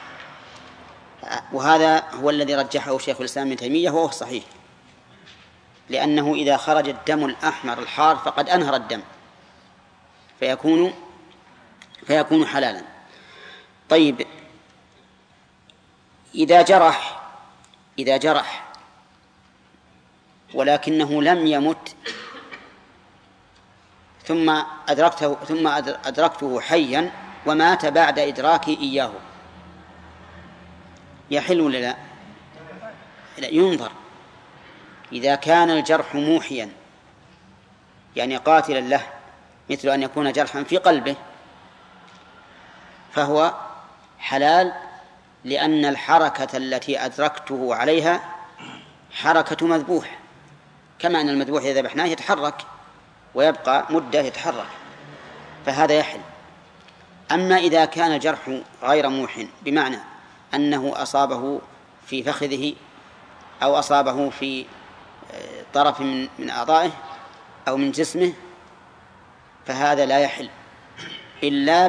وهذا هو الذي رجحه شيخ الإسلام ابن تيمية وهو صحيح، لأنه إذا خرج الدم الأحمر الحار فقد أنهر الدم فيكون حلالا. طيب إذا جرح ولكنه لم يمت ثم أدركته حيا ومات بعد إدراكي إياه يحل ولا لا؟ لا، ينظر. إذا كان الجرح موحيا يعني قاتلا له مثل أن يكون جرحا في قلبه فهو حلال، لأن الحركة التي أدركته عليها حركة مذبوح، كما أن المذبوح إذا ذبحناه يتحرك ويبقى مدة يتحرك، فهذا يحل. أما إذا كان الجرح غير موح بمعنى أنه أصابه في فخذه أو أصابه في طرف من أعضائه أو من جسمه فهذا لا يحل إلا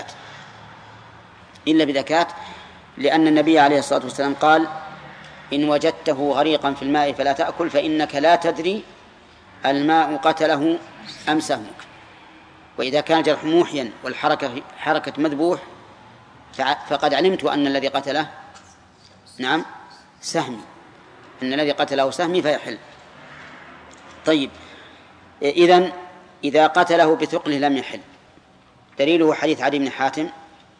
بذكاة، لأن النبي عليه الصلاة والسلام قال إن وجدته غريقا في الماء فلا تأكل فإنك لا تدري الماء قتله أم سهمك. وإذا كان جرح موحيا والحركة حركة مذبوح فقد علمت أن الذي قتله نعم سهمي، أن الذي قتله سهمي فيحل. طيب إذن إذا قتله بثقله لم يحل. دليله حديث علي بن حاتم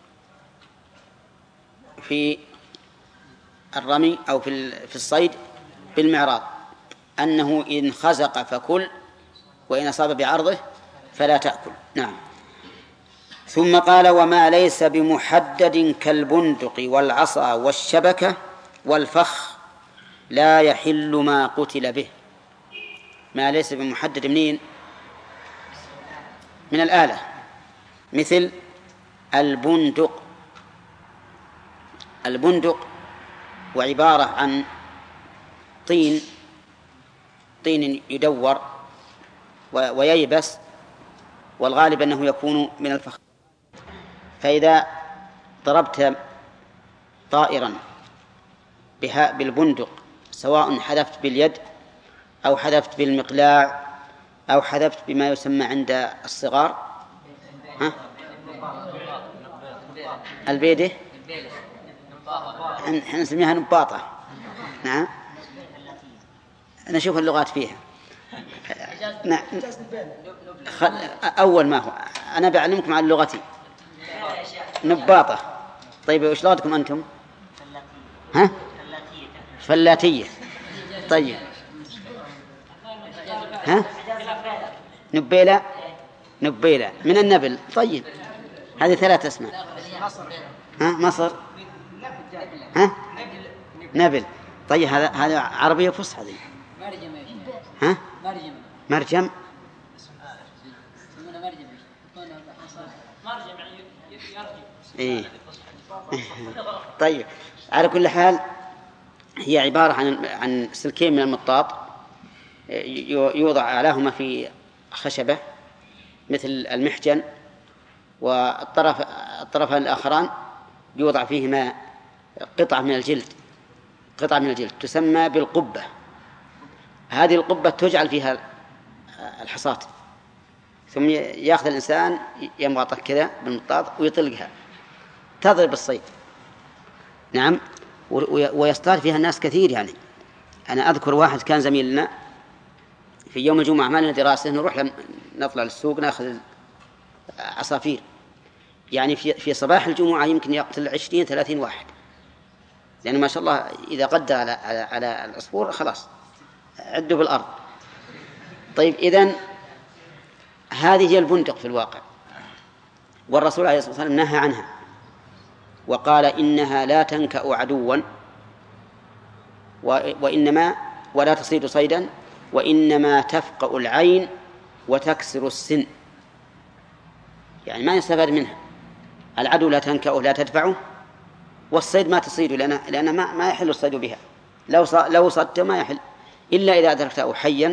في الرمي أو في الصيد بالمعراض أنه إن خزق فكل وإن أصاب بعرضه فلا تأكل. نعم. ثم قال وما ليس بمحدد كالبندق والعصا والشبكة والفخ لا يحل ما قتل به. ما ليس بمحدد منين؟ من الآلة، مثل البندق. البندق وعبارة عن طين يدور وييبس، والغالب أنه يكون من الفخار. فإذا ضربت طائرا بالبندق، سواء حذفت باليد أو حذفت بالمقلاع أو حذفت بما يسمى عند الصغار البيدة، احنا نسميها نباطة. نعم، نشوف اللغات فيها. أول ما هو أنا بعلمكم عن لغتي نباطة. طيب وش لغتكم أنتم؟ ها؟ فلاتية. طيب ها؟ نبيلة من النبل. طيب هذه 3 أسماء. ها؟ مصر. ها؟ نبل. طيب هذا عربية فصحى ذي. ها؟ مرجم. إيه. طيب على كل حال هي عبارة عن سلكين من المطاط يوضع أعلاهما في خشبة مثل المحجن، والطرفان الآخران يوضع فيهما قطعة من الجلد تسمى بالقبة. هذه القبة تجعل فيها الحصاة، ثم يأخذ الإنسان يمغطه كذا بالمطاط ويطلقها تضرب الصيد. نعم، ويصطاد فيها الناس كثير. يعني أنا أذكر واحد كان زميلنا في يوم الجمعة عملنا دراسة، نروح نطلع للسوق نأخذ عصافير. يعني في صباح الجمعة يمكن يقتل 20-30 واحد، لأنه ما شاء الله إذا قدر على العصفور خلاص عدوا بالأرض. طيب إذن هذه هي البندق في الواقع، والرسول عليه الصلاة والسلام نهى عنها وقال إنها لا تنكأ عدوا ولا تصيد صيدا، وإنما تفقأ العين وتكسر السن. يعني ما يستفاد منها. العدو لا تنكأه لا تدفعه، والصيد ما تصيده لأن ما يحل الصيد بها. لو صدت ما يحل إلا إذا أدركته حيا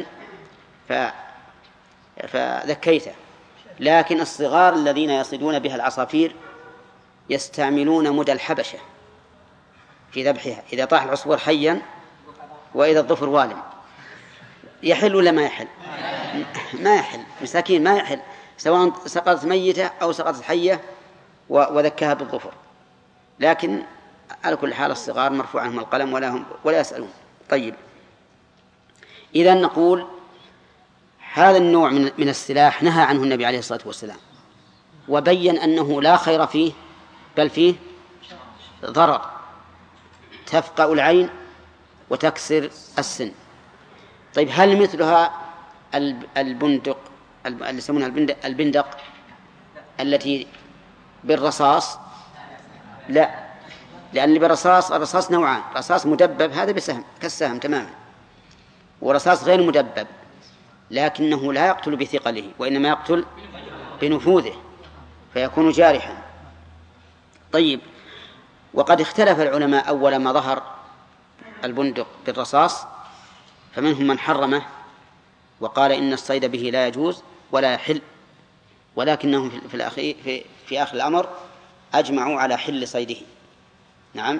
فذكيته. لكن الصغار الذين يصيدون بها العصافير يستعملون مدى الحبشة في ذبحها. إذا طاح العصفور حيا وإذا الظفر والم، يحل ولا ما يحل؟ ما يحل، مساكين ما يحل، سواء سقطت ميتة أو سقطت حية وذكاها بالظفر. لكن على كل حال الصغار مرفوع عنهم القلم ولا يسألون. طيب إذن نقول هذا النوع من السلاح نهى عنه النبي عليه الصلاة والسلام، وبين أنه لا خير فيه بل فيه ضرر، تفقأ العين وتكسر السن. طيب هل مثلها البندق اللي يسمونها البندق التي بالرصاص؟ لا، لأن اللي بالرصاص الرصاص نوعان، رصاص مدبب هذا بسهم كالسهم تماما، ورصاص غير مدبب لكنه لا يقتل بثقله وإنما يقتل بنفوذه فيكون جارحا. طيب وقد اختلف العلماء أول ما ظهر البندق بالرصاص، فمنهم من حرمه وقال إن الصيد به لا يجوز ولا يحل، ولكنهم في آخر الأمر أجمعوا على حل صيده. نعم.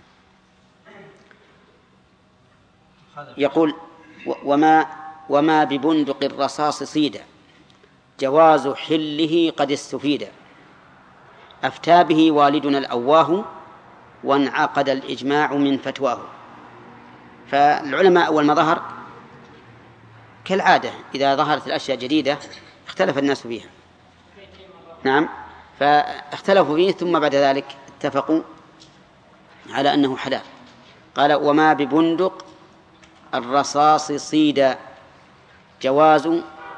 يقول وما ببندق الرصاص صيدا جواز حله قد استفيد، أفتى به والدنا الأواه وانعقد الإجماع من فتواه. فالعلماء أول ما ظهر كالعادة إذا ظهرت الأشياء جديدة اختلف الناس فيها. نعم، فاختلفوا فيه ثم بعد ذلك اتفقوا على أنه حلال. قال وما ببندق الرصاص صيدا جواز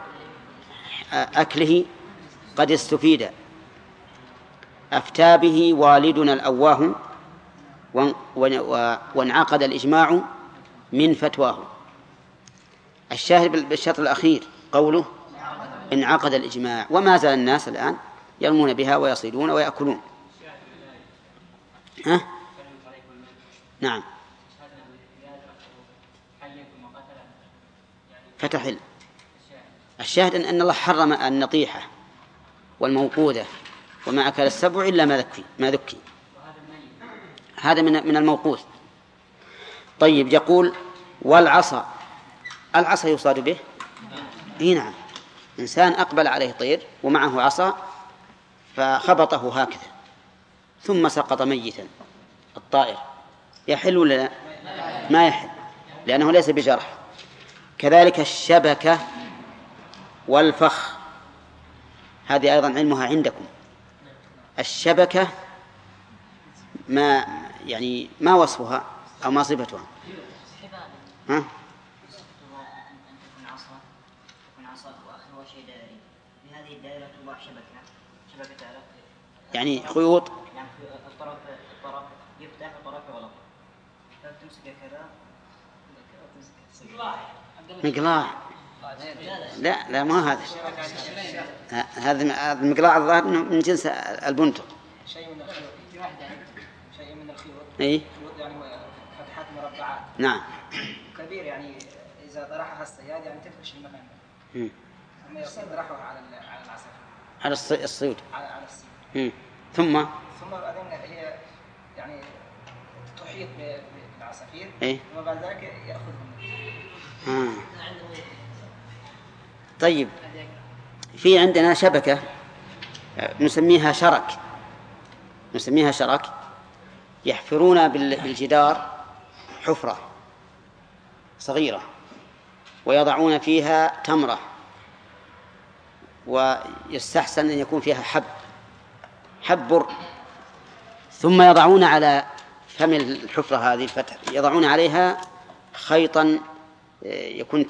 أكله قد استفيد، أفتى به والدنا الأواه وانعقد الإجماع من فتواه. الشاهد بالشرط الأخير قوله انعقد الإجماع، وما زال الناس الآن يرمون بها ويصيدون ويأكلون. ها؟ نعم فتحل. الشاهد أن الله حرم النطيحة والموقوذة وما أكل السبع إلا ما ذكي، هذا من الموقوذ. طيب، يقول والعصا، العصا يصاد به؟ إيه نعم، إنسان أقبل عليه طير ومعه عصا فخبطه هكذا ثم سقط ميتا الطائر، يحل ولا لا؟ ما يحل لأنه ليس بجرح. كذلك الشبكة والفخ، هذه أيضا علمها عندكم. الشبكة ما وصفها أو ما صفتها؟ ها؟ يعني خيوط، الطرف يفتح وطرف يغلق، تمسك كذا مقلاع. لا ما هذا المقلاع الظاهر من جنس البندق، شيء من الخيوط. اي يعني فتحات مربعات. نعم كبير، يعني إذا طرحها الصياد يعني تفرش المكان. أما يصير طرحها على العصا، على الصيد، على الصيد. ثم بعدين هي يعني تحيط بالعصافير. وبعد ذلك يأخذهم. طيب، في عندنا شبكة نسميها شرك، يحفرون بالجدار حفرة صغيرة ويضعون فيها تمرة، ويستحسن أن يكون فيها حب بر، ثم يضعون على فم الحفرة هذه الفتح يضعون عليها خيطا يكون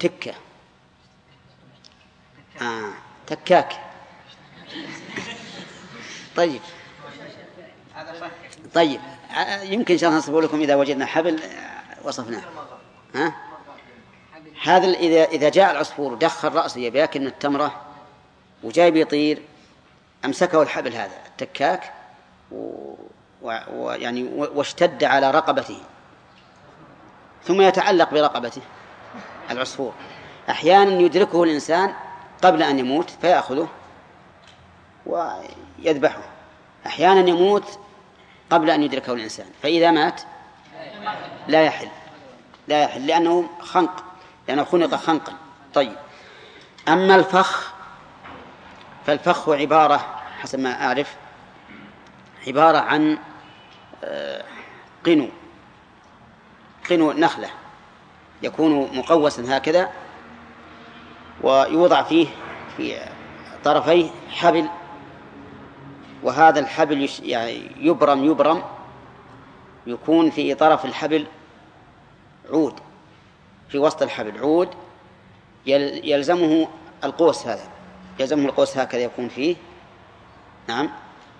تكاك. طيب يمكن إن شاء الله نصف لكم إذا وجدنا حبل وصفناه. هذا إذا جاء العصفور دخل رأسه يبياكل من التمرة وجاي بيطير، أمسكه الحبل هذا التكاك ويعني واشتد على رقبته، ثم يتعلق برقبته العصفور. أحيانا يدركه الإنسان قبل أن يموت فيأخذه ويذبحه، أحيانا يموت قبل أن يدركه الإنسان، فإذا مات لا يحل لأنه خنق خنقا. طيب، أما الفخ فالفخ عبارة حسب ما أعرف عبارة عن قنو نخلة يكون مقوسا هكذا، ويوضع فيه في طرفيه حبل، وهذا الحبل يبرم يكون في طرف الحبل عود، في وسط الحبل عود يلزمه القوس هكذا يكون فيه. نعم.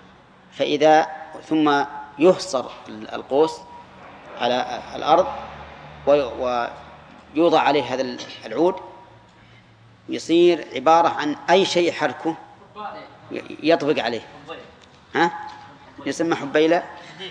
ثم يحصر القوس على الأرض ويوضع عليه هذا العود، يصير عبارة عن أي شيء حركه يطبق عليه. يسمى حبيلة.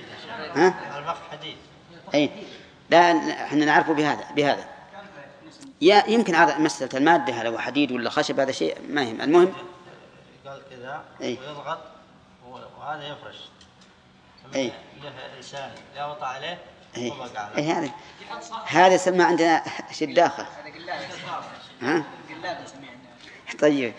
أي لا، احنا نعرفه بهذا. يمكن هذا مسألة المادة، هذا حديد ولا خشب، هذا شيء ما يهم. المهم قال كذا ويضغط وهذا يفرش. له لسان لا وطأ عليه وضغط عليه. هذا يسمى عندنا شداخة. طيب،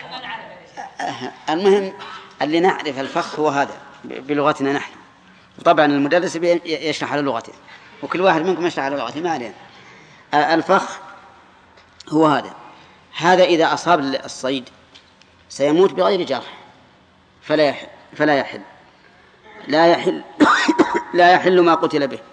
المهم اللي نعرف الفخ هو هذا بلغتنا نحن، وطبعا المدرس يشرح على لغته وكل واحد منكم يشرح على لغته، ما علينا. الفخ هو هذا إذا أصاب الصيد سيموت بغير جرح فلا يحل لا يحل ما قتل به،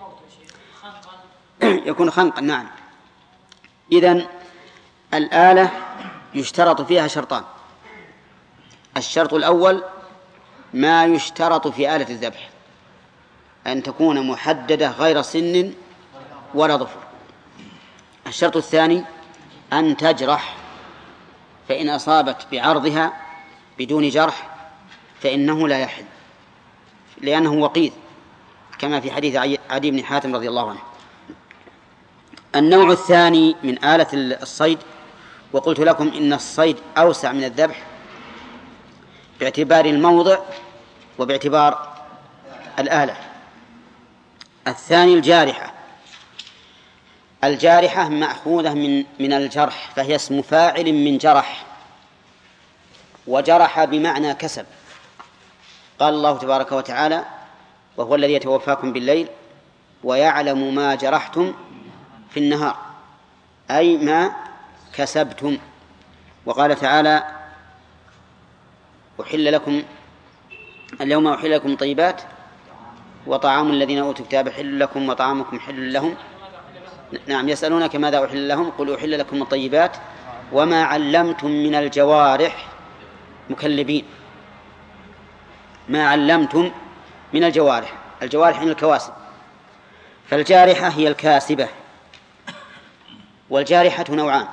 يكون خنقا. نعم. إذن الآلة يشترط فيها شرطان. الشرط الأول ما يشترط في آلة الذبح أن تكون محددة غير سن ولا ظفر. الشرط الثاني أن تجرح، فإن أصابت بعرضها بدون جرح فإنه لا يحل، لأنه وقيد، كما في حديث عدي بن حاتم رضي الله عنه. النوع الثاني من آلة الصيد، وقلت لكم إن الصيد أوسع من الذبح باعتبار الموضع وباعتبار الآلة. الثاني الجارحة. الجارحة مأخوذة من الجرح، فهي اسم فاعل من جرح، وجرح بمعنى كسب. قال الله تبارك وتعالى: وهو الذي يتوفاكم بالليل ويعلم ما جرحتم في النهار، أي ما كسبتم. وقال تعالى: أحل لكم اليوم أحل لكم طيبات وطعام الذين أوتوا الكتاب حل لكم وطعامكم حل لهم. نعم، يسألونك ماذا أحل لهم، قل أحل لكم الطيبات وما علمتم من الجوارح مكلبين. ما علمتم من الجوارح، الجوارح من الكواسب، فالجارحة هي الكاسبة. والجارحة نوعان: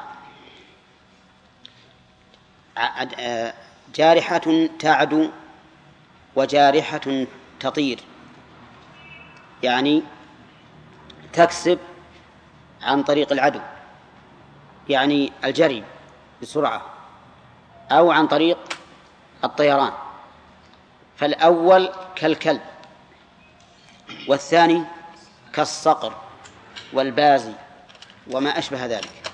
جارحة تعدو وجارحة تطير، يعني تكسب عن طريق العدو، يعني الجري بسرعة، أو عن طريق الطيران. فالأول كالكلب، والثاني كالصقر والبازي وما أشبه ذلك.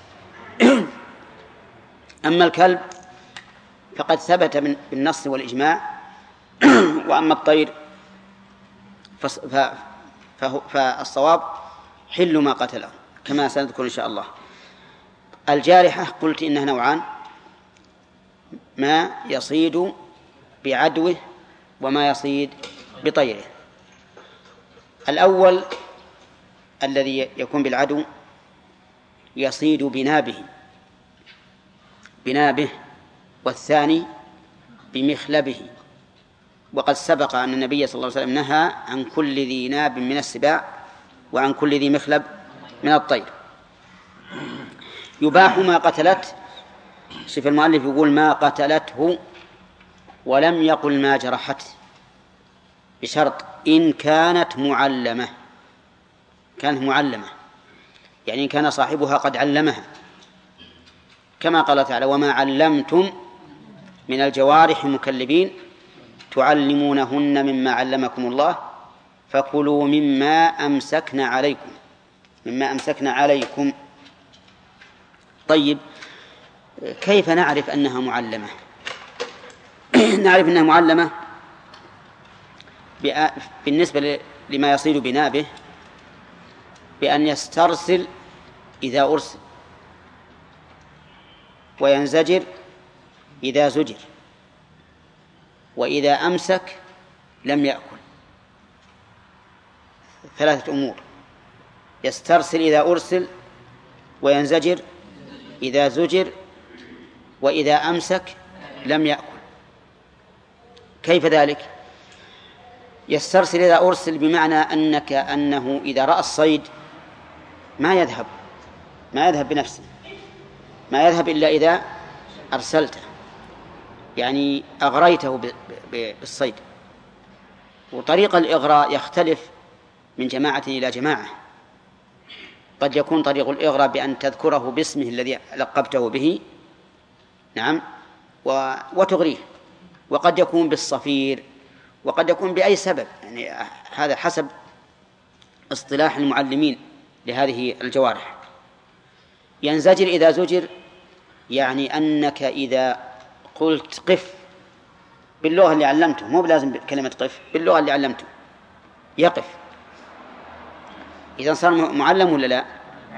أما الكلب فقد ثبت بالنص والإجماع، وأما الطير فالصواب حل ما قتله، كما سنذكر إن شاء الله. الجارحة قلت إنها نوعان: ما يصيد بعدوه وما يصيد بطيره. الأول الذي يكون بالعدو يصيد بنابه، والثاني بمخلبه. وقد سبق أن النبي صلى الله عليه وسلم نهى عن كل ذي ناب من السباع وعن كل ذي مخلب من الطير. يباح ما قتلت. شوف المؤلف يقول ما قتلته ولم يقل ما جرحته، بشرط إن كانت معلمة. كانت معلمة يعني إن كان صاحبها قد علمها، كما قال تعالى: وما علمتم من الجوارح مكلبين تعلمونهن مما علمكم الله فكلوا مما أمسكن عليكم. طيب، كيف نعرف أنها معلمة؟ نعرف أنها معلمة بالنسبة لما يصيد بنابه بأن يسترسل إذا أرسل، وينزجر إذا زجر، وإذا أمسك لم يأكل. 3 أمور: يسترسل إذا أرسل، وينزجر إذا زجر، وإذا أمسك لم يأكل. كيف ذلك؟ يسترسل إذا أرسل بمعنى أنه إذا رأى الصيد ما يذهب بنفسه، ما يذهب إلا إذا أرسلته، يعني أغريته بالصيد. وطريق الإغراء يختلف من جماعة إلى جماعة. قد يكون طريق الإغراء بأن تذكره باسمه الذي لقبته به، نعم، وتغريه، وقد يكون بالصفير، وقد يكون بأي سبب، يعني هذا حسب اصطلاح المعلمين لهذه الجوارح. ينزجر إذا زجر يعني أنك إذا قلت قف باللغة اللي علمته، مو بلازم كلمة قف، باللغة اللي علمته يقف. إذا صار معلم ولا لا؟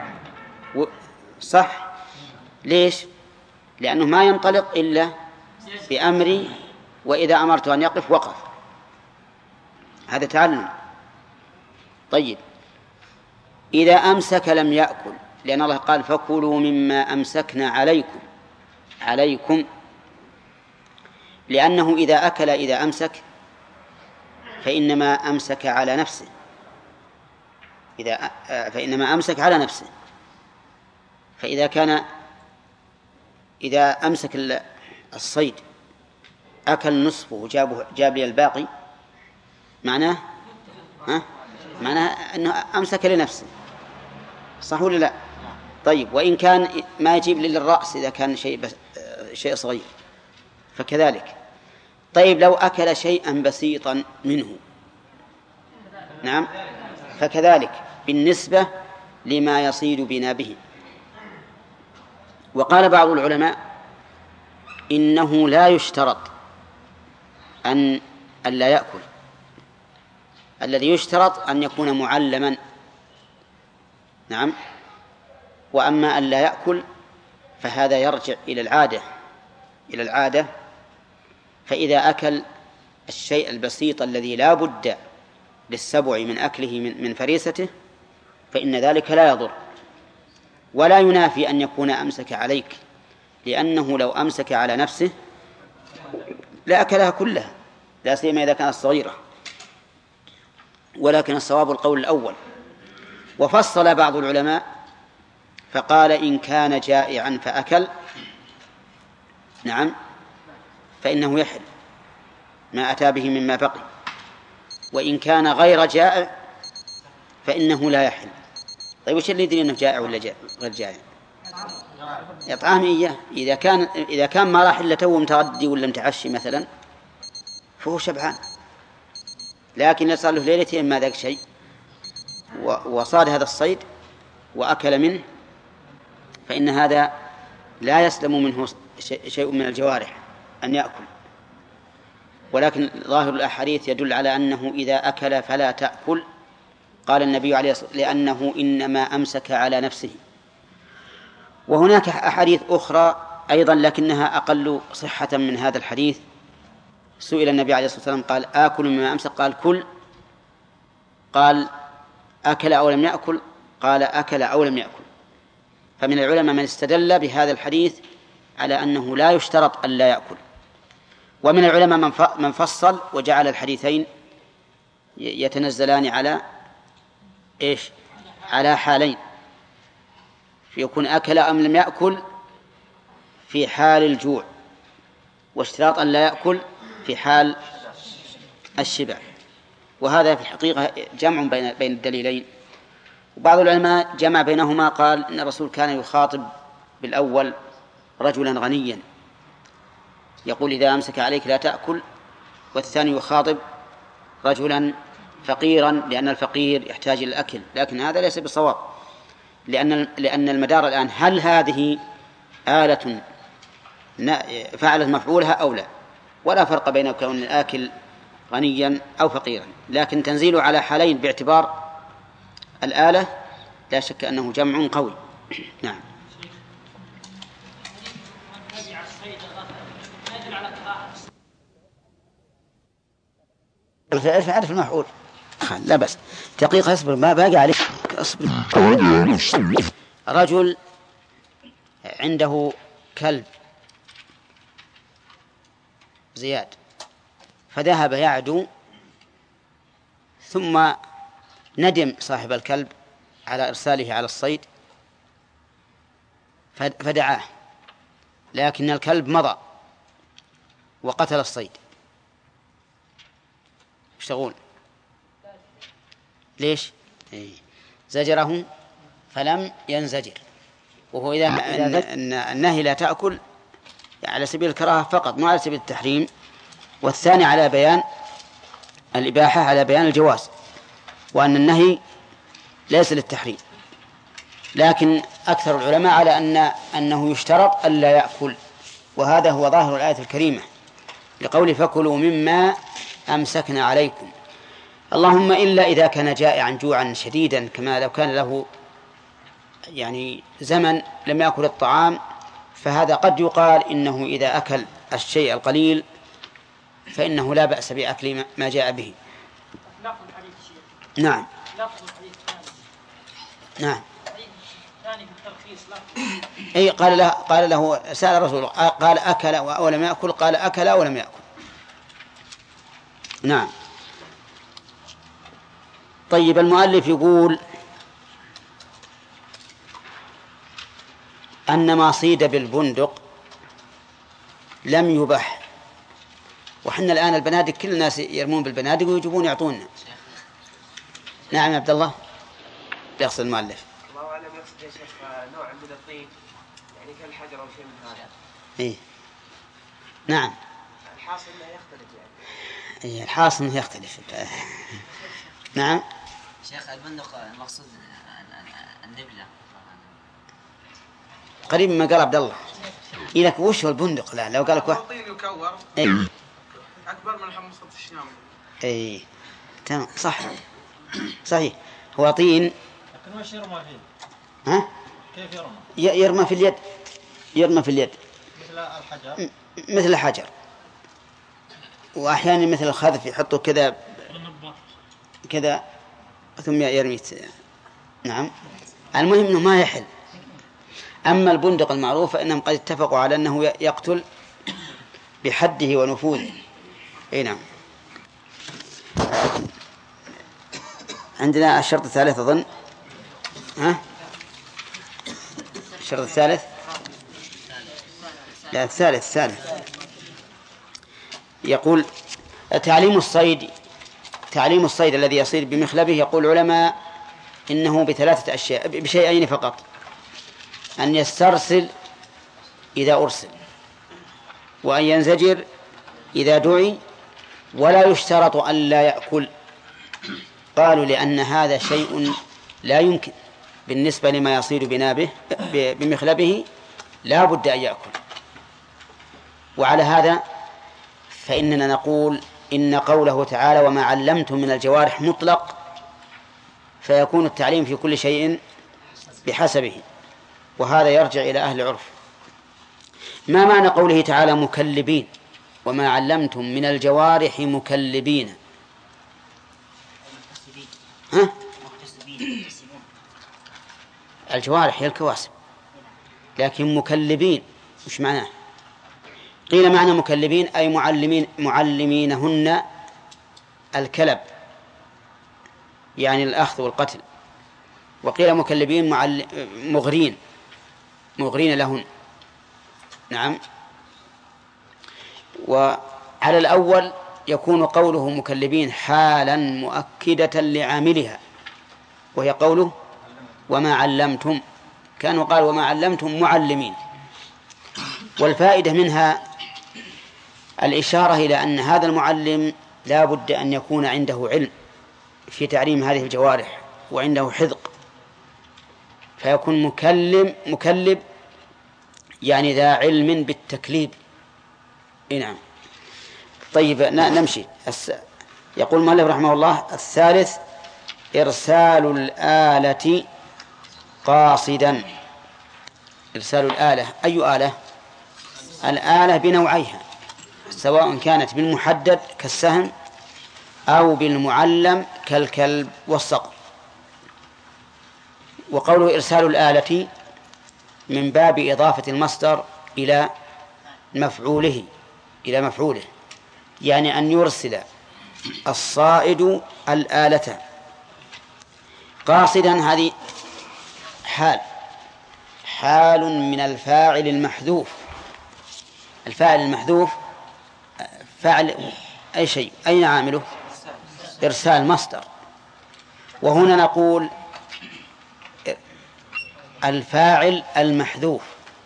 صح. ليش؟ لأنه ما ينطلق إلا بأمري، وإذا أمرت أن يقف وقف. هذا تعلم. طيب، إذا أمسك لم يأكل، لأن الله قال فكلوا مما أمسكنا عليكم، لأنه إذا أكل إذا أمسك فإنما أمسك على نفسه، فإذا كان إذا أمسك الصيد أكل نصفه وجاب لي الباقي، معناه أنه أمسك لنفسه، صح ولا لا؟ طيب، وإن كان ما يجيب لي للرأس إذا كان شيء صغير فكذلك. طيب لو أكل شيئا بسيطا منه، نعم، فكذلك بالنسبة لما يصيد بنا به. وقال بعض العلماء إنه لا يشترط أن لا يأكل، الذي يشترط أن يكون معلما، نعم. وأما أن لا يأكل فهذا يرجع إلى العادة، فإذا أكل الشيء البسيط الذي لا بد للسبع من أكله من فريسته فإن ذلك لا يضر، ولا ينافي أن يكون أمسك عليك، لأنه لو أمسك على نفسه لأكلها كلها، لا سيما إذا كانت صغيرة. ولكن الصواب القول الأول. وفصل بعض العلماء فقال إن كان جائعا فأكل، نعم، فإنه يحل ما أتى به مما بقي، وإن كان غير جائع فإنه لا يحل. طيب وش اللي يدري أنه جائع ولا غير جائع؟ يطعم إياه. إذا كان ما راح إلا تو متغدي ولا متعشي مثلا فهو شبعان، لكن صار له ليلتين ما ذاك شيء وصاد هذا الصيد وأكل منه، فإن هذا لا يسلم منه شيء من الجوارح أن يأكل. ولكن ظاهر الأحاديث يدل على أنه إذا أكل فلا تأكل، قال النبي عليه الصلاة والسلام لأنه إنما أمسك على نفسه. وهناك أحاديث أخرى أيضا لكنها أقل صحة من هذا الحديث. سئل النبي عليه الصلاة والسلام قال آكل مما أمسك؟ قال كل. قال أكل أو لم يأكل؟ قال أكل أو لم يأكل. فمن العلماء من استدل بهذا الحديث على أنه لا يشترط أن لا يأكل، ومن العلماء من فصل وجعل الحديثين يتنزلان على إيش؟ على حالين، يكون أكل أم لم يأكل في حال الجوع، واشتراط أن لا يأكل في حال الشبع. وهذا في الحقيقة جمع بين الدليلين. وبعض العلماء جمع بينهما، قال إن الرسول كان يخاطب بالأول رجلا غنيا يقول إذا أمسك عليك لا تأكل، والثاني يخاطب رجلا فقيرا لأن الفقير يحتاج إلى الأكل. لكن هذا ليس بصواب، لأن المدار الآن هل هذه آلة فعلت مفعولها أو لا، ولا فرق بين كون الآكل غنيا أو فقيرا، لكن تنزيل على حالين باعتبار الآلة لا شك أنه جمع قوي. نعم. عارف المفعول لا بس دقيقة اصبر، ما باقي عليك اصبر. رجل عنده كلب زياد فذهب يعدو، ثم ندم صاحب الكلب على إرساله على الصيد فدعاه، لكن الكلب مضى وقتل الصيد. ايش تقول؟ ليش؟ زجره فلم ينزجر. وهو إذا النهي لا تأكل على سبيل الكراهة فقط، ما على سبيل التحريم، والثاني على بيان الإباحة، على بيان الجواز، وأن النهي ليس للتحريم. لكن أكثر العلماء على أنه يشترط ألا يأكل، وهذا هو ظاهر الآية الكريمة لقول فكلوا مما أمسكنا عليكم، اللهم إلا إذا كان جائعا جوعا شديدا، كما لو كان له يعني زمن لم يأكل الطعام، فهذا قد يقال إنه إذا أكل الشيء القليل فإنه لا بأس بأكل ما جاء به. نعم. نعم. أي قال له سأل الرسول قال أكل أو لم يأكل؟ قال أكل أو لم يأكل. نعم. طيب المؤلف يقول أن ما صيد بالبندق لم يبح. وحنا الآن البنادق كل الناس يرمون بالبنادق ويجيبون يعطوننا. نعم يا عبد الله. يقصد المؤلف الله أعلم يقصد يا شيخ نوع من الطين يعني كالحجر أو شيء من هذا. إيه نعم. الحاصل لا يختلف يعني. إيه الحاصل يختلف. نعم. شيخ البندق المقصود النبلة قريب مما قال عبد الله. إذا وش هو البندق؟ لا لو قال لك واحد طين يكور إيه؟ أكبر من حمصة الشام. إيه تمام صح صحيح. هو طين. لكن وش يرمى فيه؟ ها؟ كيف يرمى؟ يرمى في اليد. يرمى في اليد مثل الحجر. مثل الحجر. وأحيانا مثل الخذف يحطه كذا كذا ثم يرمي. نعم. المهم أنه ما يحل. أما البندق المعروف فإنهم قد اتفقوا على أنه يقتل بحده ونفوذه. أي نعم. عندنا الشرط الثالث أظن. ها؟ الشرط الثالث. لا الثالث. يقول تعليم الصيد الذي يصيد بمخلبه. يقول العلماء إنه بثلاثة أشياء بشيئين فقط: أن يسترسل إذا أرسل، وأن ينزجر إذا دعي، ولا يشترط أن لا يأكل. قالوا لأن هذا شيء لا يمكن بالنسبة لما يصيد بنابه بمخلبه لا بد أن يأكل. وعلى هذا فإننا نقول إن قوله تعالى وما علمتم من الجوارح مطلق، فيكون التعليم في كل شيء بحسبه، وهذا يرجع إلى أهل العرف. ما معنى قوله تعالى مكلبين؟ وما علمتم من الجوارح مكلبين. ها؟ الجوارح هي الكواسب، لكن مكلبين وش معناه؟ قيل معنى مكلبين أي معلمينهن الكلب، يعني الأخذ والقتل. وقيل مكلبين مغرين لهن. نعم. وعلى الأول يكون قوله مكلبين حالا مؤكدة لعاملها، وهي قوله وما علمتم. كانوا قال وما علمتم معلمين. والفائدة منها الإشارة إلى أن هذا المعلم لا بد أن يكون عنده علم في تعليم هذه الجوارح وعنده حذق، فيكون مكلب يعني ذا علم بالتكليب. نعم. طيب نمشي. يقول المؤلف رحمه الله الثالث إرسال الآلة قاصدا. إرسال الآلة أي آلة؟ الآلة بنوعيها، سواء كانت بالمحدد كالسهم أو بالمعلم كالكلب والصقر. وقوله إرسال الآلة من باب إضافة المصدر إلى مفعوله، يعني أن يرسل الصائد الآلة. قاصدا هذه حال من الفاعل المحذوف. الفاعل المحذوف فاعل أي شيء، أين عامله؟ إرسال مصدر. وهنا نقول الفاعل المحذوف.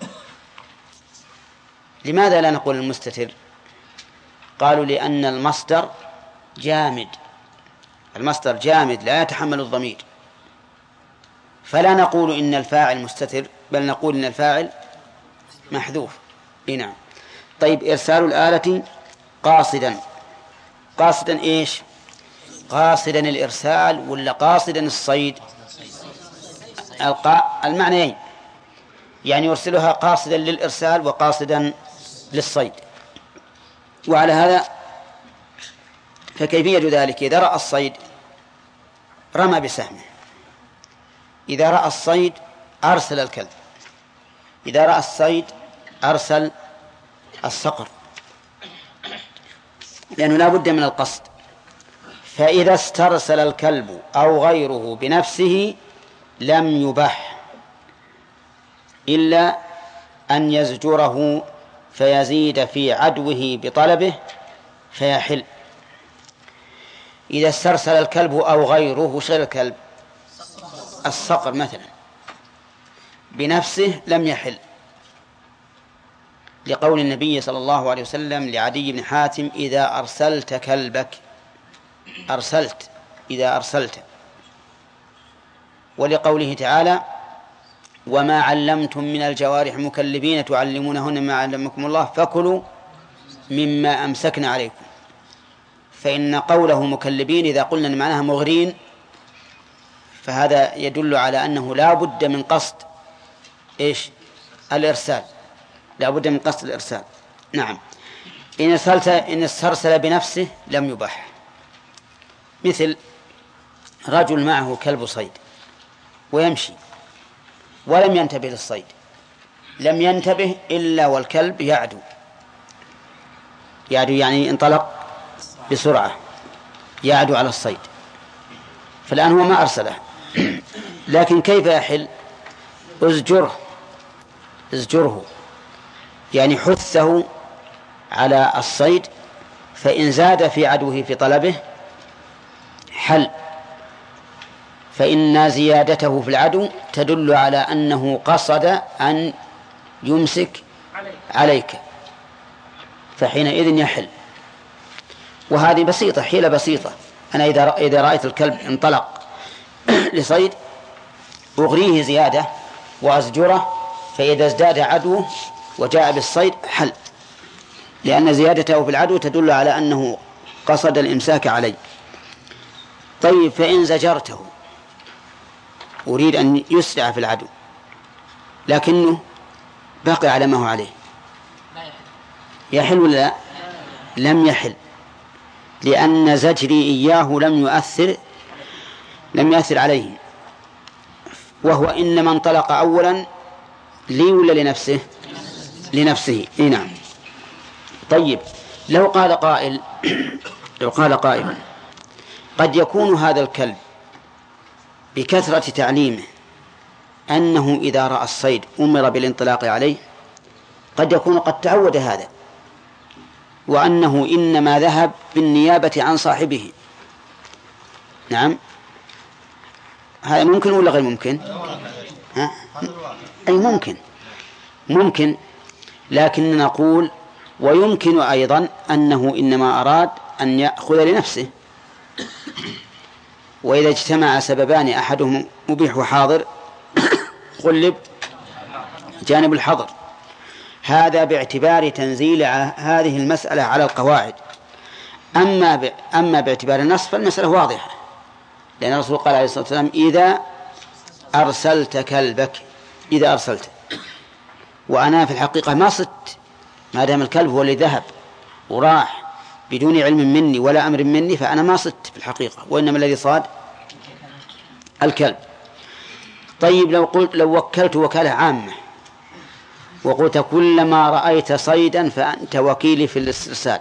لماذا لا نقول المستتر؟ قالوا لأن المصدر جامد، لا يتحمل الضمير، فلا نقول إن الفاعل مستتر، بل نقول إن الفاعل محذوف. نعم. طيب إرسال الآلة قاصدا إيش؟ قاصدا الإرسال ولا قاصدا الصيد؟ المعنيين، يعني يرسلها قاصدا للإرسال وقاصدا للصيد. وعلى هذا فكيفية ذلك؟ إذا رأى الصيد رمى بسهمه، إذا رأى الصيد أرسل الكلب، إذا رأى الصيد أرسل الصقر، لأنه لا بد من القصد. فإذا استرسل الكلب أو غيره بنفسه لم يبح إلا أن يزجره فيزيد في عدوه بطلبه فيحل. إذا استرسل الكلب أو غيره، وش غير الكلب؟ الصقر مثلا، بنفسه لم يحل، لقول النبي صلى الله عليه وسلم لعدي بن حاتم: إذا أرسلت كلبك، أرسلت إذا أرسلت. ولقوله تعالى: وما علمتم من الجوارح مكلبين تعلمونهن ما علمكم الله فكلوا مما أمسكنا عليكم. فإن قوله مكلبين إذا قلنا إن معناها مغرين فهذا يدل على أنه لا بد من قصد الإرسال، لا بد من قصد الإرسال. نعم. إن استرسل بنفسه لم يباح، مثل رجل معه كلب صيد ويمشي ولم ينتبه للصيد، لم ينتبه إلا والكلب يعدو يعني انطلق بسرعة يعدو على الصيد، فالآن هو ما أرسله. لكن كيف يحل؟ ازجره يعني حثه على الصيد، فإن زاد في عدوه في طلبه حل، فإن زيادته في العدو تدل على أنه قصد أن يمسك عليك، فحينئذ يحل. وهذه بسيطة، حيلة بسيطة. أنا إذا رأيت الكلب انطلق لصيد أغريه زيادة وأزجره، فإذا ازداد عدوه وجاء بالصيد حل، لأن زيادته في العدو تدل على أنه قصد الإمساك عليه. طيب، فإن زجرته، أريد أن يسرع في العدو لكنه بقي على ما هو عليه، يحل ولا لا؟ لم يحل، لأن زجري إياه لم يؤثر عليه، وهو إنما انطلق أولا لي ولا لنفسه؟ لنفسه. نعم. طيب، لو قال قائل قد يكون هذا الكلب بكثرة تعليمه أنه إذا رأى الصيد أمر بالانطلاق عليه، قد يكون قد تعود هذا، وأنه إنما ذهب بالنيابة عن صاحبه. نعم، هذا ممكن ولا غير ممكن؟ أي ممكن، لكن نقول ويمكن أيضا أنه إنما أراد أن يأخذ لنفسه، وإذا اجتمع سببان أحدهم مبيح وحاضر غلب جانب الحظر. هذا باعتبار تنزيل هذه المسألة على القواعد. أما باعتبار النص فالمسألة واضحة، لأن الرسول قال عليه الصلاة والسلام: إذا أرسلت كلبك، إذا أرسلت. وأنا في الحقيقة ما صدت، ما دام الكلب هو اللي ذهب وراح بدون علم مني ولا أمر مني، فأنا ما صدت في الحقيقة، وإنما الذي صاد الكلب. طيب، لو وكلت وكالة عامة وقلت: كلما رأيت صيدا فأنت وكيلي في الاسترسال،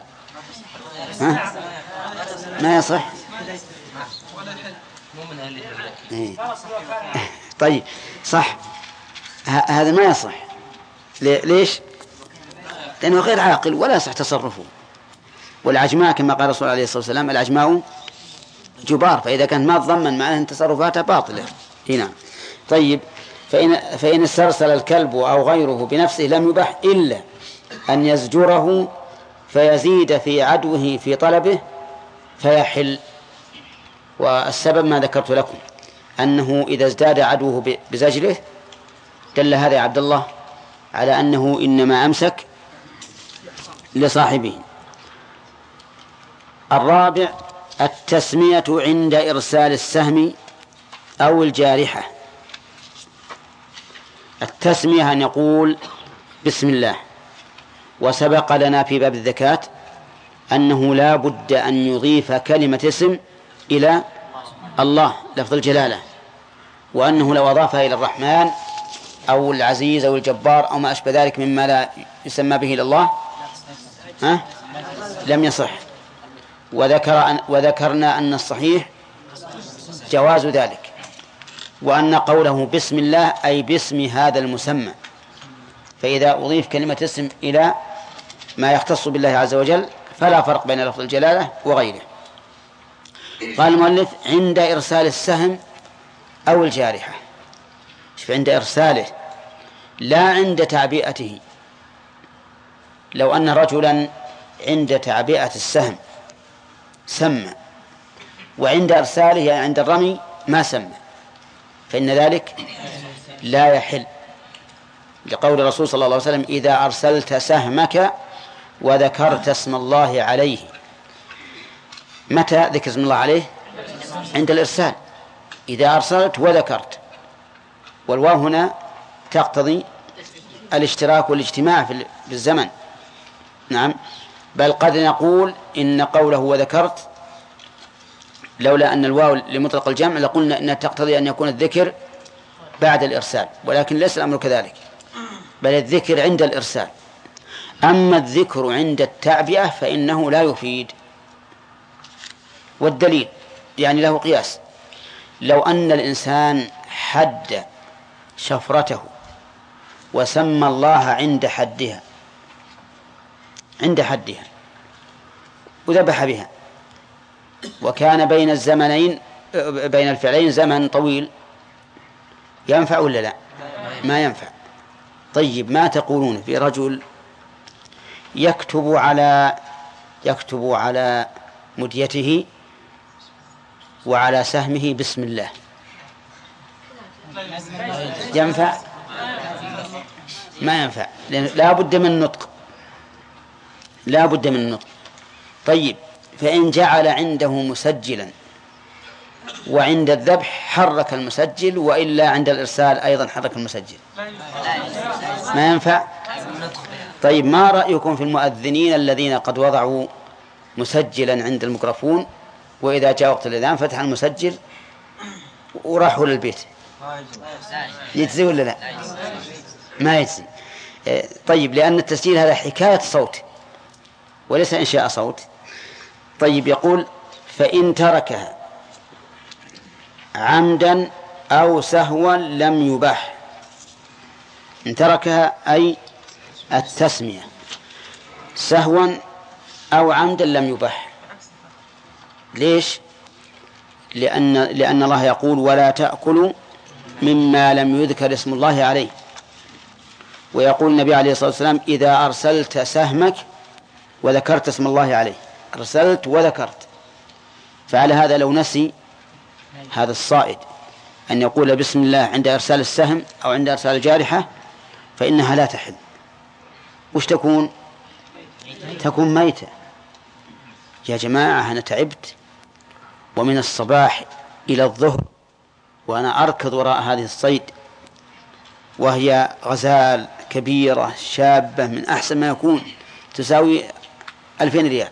ما يصح. طيب، صح، هذا ما يصح. ليش؟ لأنه غير عاقل ولا يصح تصرفه. والعجماء كما قال الرسول عليه الصلاة والسلام: العجماء جبار، فإذا كانت ما تضمن معناه أن تصرفاتها باطلة. هنا. طيب، فإن استرسل الكلب أو غيره بنفسه لم يبح إلا أن يزجره فيزيد في عدوه في طلبه فيحل. والسبب ما ذكرت لكم، أنه إذا ازداد عدوه بزجره دل هذا يا عبد الله على أنه إنما أمسك لصاحبه. الرابع: التسمية عند إرسال السهم أو الجارحة. التسمية أن يقول بسم الله. وسبق لنا في باب الزكاة أنه لا بد أن يضيف كلمة اسم إلى الله، لفظ الجلالة، وأنه لو أضافها إلى الرحمن أو العزيز أو الجبار أو ما أشبه ذلك مما لا يسمى به إلى الله لم يصح. وذكرنا أن الصحيح جواز ذلك، وأن قوله بسم الله أي باسم هذا المسمى، فإذا أضيف كلمة اسم إلى ما يختص بالله عز وجل فلا فرق بين لفظ الجلالة وغيره. قال المؤلف عند إرسال السهم أو الجارحة. عند إرساله لا عند تعبئته. لو أن رجلا عند تعبئة السهم سمى، وعند إرساله يعني عند الرمي ما سمى، فإن ذلك لا يحل، لقول الرسول صلى الله عليه وسلم إذا أرسلت سهمك وذكرت اسم الله عليه. متى ذكر اسم الله عليه؟ عند الإرسال. إذا أرسلت وذكرت، والواو هنا تقتضي الاشتراك والاجتماع في الزمن. نعم، بل قد نقول إن قوله وذكرت لولا أن الواو لمطلق الجمع لقلنا إنها تقتضي أن يكون الذكر بعد الإرسال، ولكن ليس الأمر كذلك، بل الذكر عند الإرسال. أما الذكر عند التعبئة فإنه لا يفيد. والدليل يعني له قياس. لو أن الإنسان حد شفرته وسمى الله عند حدها وذبح بها، وكان بين الزمنين بين الفعلين زمن طويل، ينفع ولا لا؟ ما ينفع. طيب ما تقولون في رجل يكتب على مديته وعلى سهمه بسم الله، ينفع؟ ما ينفع، لأن لا بد من النطق. طيب فإن جعل عنده مسجلا وعند الذبح حرك المسجل، وإلا عند الإرسال أيضا حرك المسجل، ما ينفع. طيب ما رأيكم في المؤذنين الذين قد وضعوا مسجلا عند الميكروفون، وإذا جاء وقت الأذان فتح المسجل وراحوا للبيت؟ يجزي ولا لا؟ ما يجزي. طيب لأن التسجيل هذا حكاية صوت وليس إنشاء صوت. طيب يقول فإن تركها عمدا أو سهوا لم يباح. إن تركها أي التسمية سهوا أو عمدا لم يباح. ليش؟ لأن الله يقول ولا تأكلوا مما لم يذكر اسم الله عليه، ويقول النبي عليه الصلاة والسلام إذا أرسلت سهمك وذكرت اسم الله عليه، أرسلت وذكرت. فعلى هذا لو نسي هذا الصائد أن يقول بسم الله عند إرسال السهم أو عند إرسال الجارحة فإنها لا تحل. وش تكون؟ تكون ميتة. يا جماعة أنا تعبت، ومن الصباح إلى الظهر وأنا أركض وراء هذه الصيد، وهي غزال كبيرة شابة من أحسن ما يكون، تساوي 2000 ريال،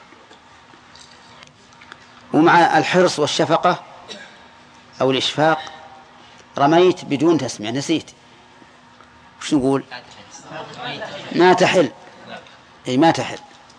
ومع الحرص والشفقة أو الإشفاق رميت بدون تسمية، نسيت. وش نقول؟ ما تحل. أي ما تحل.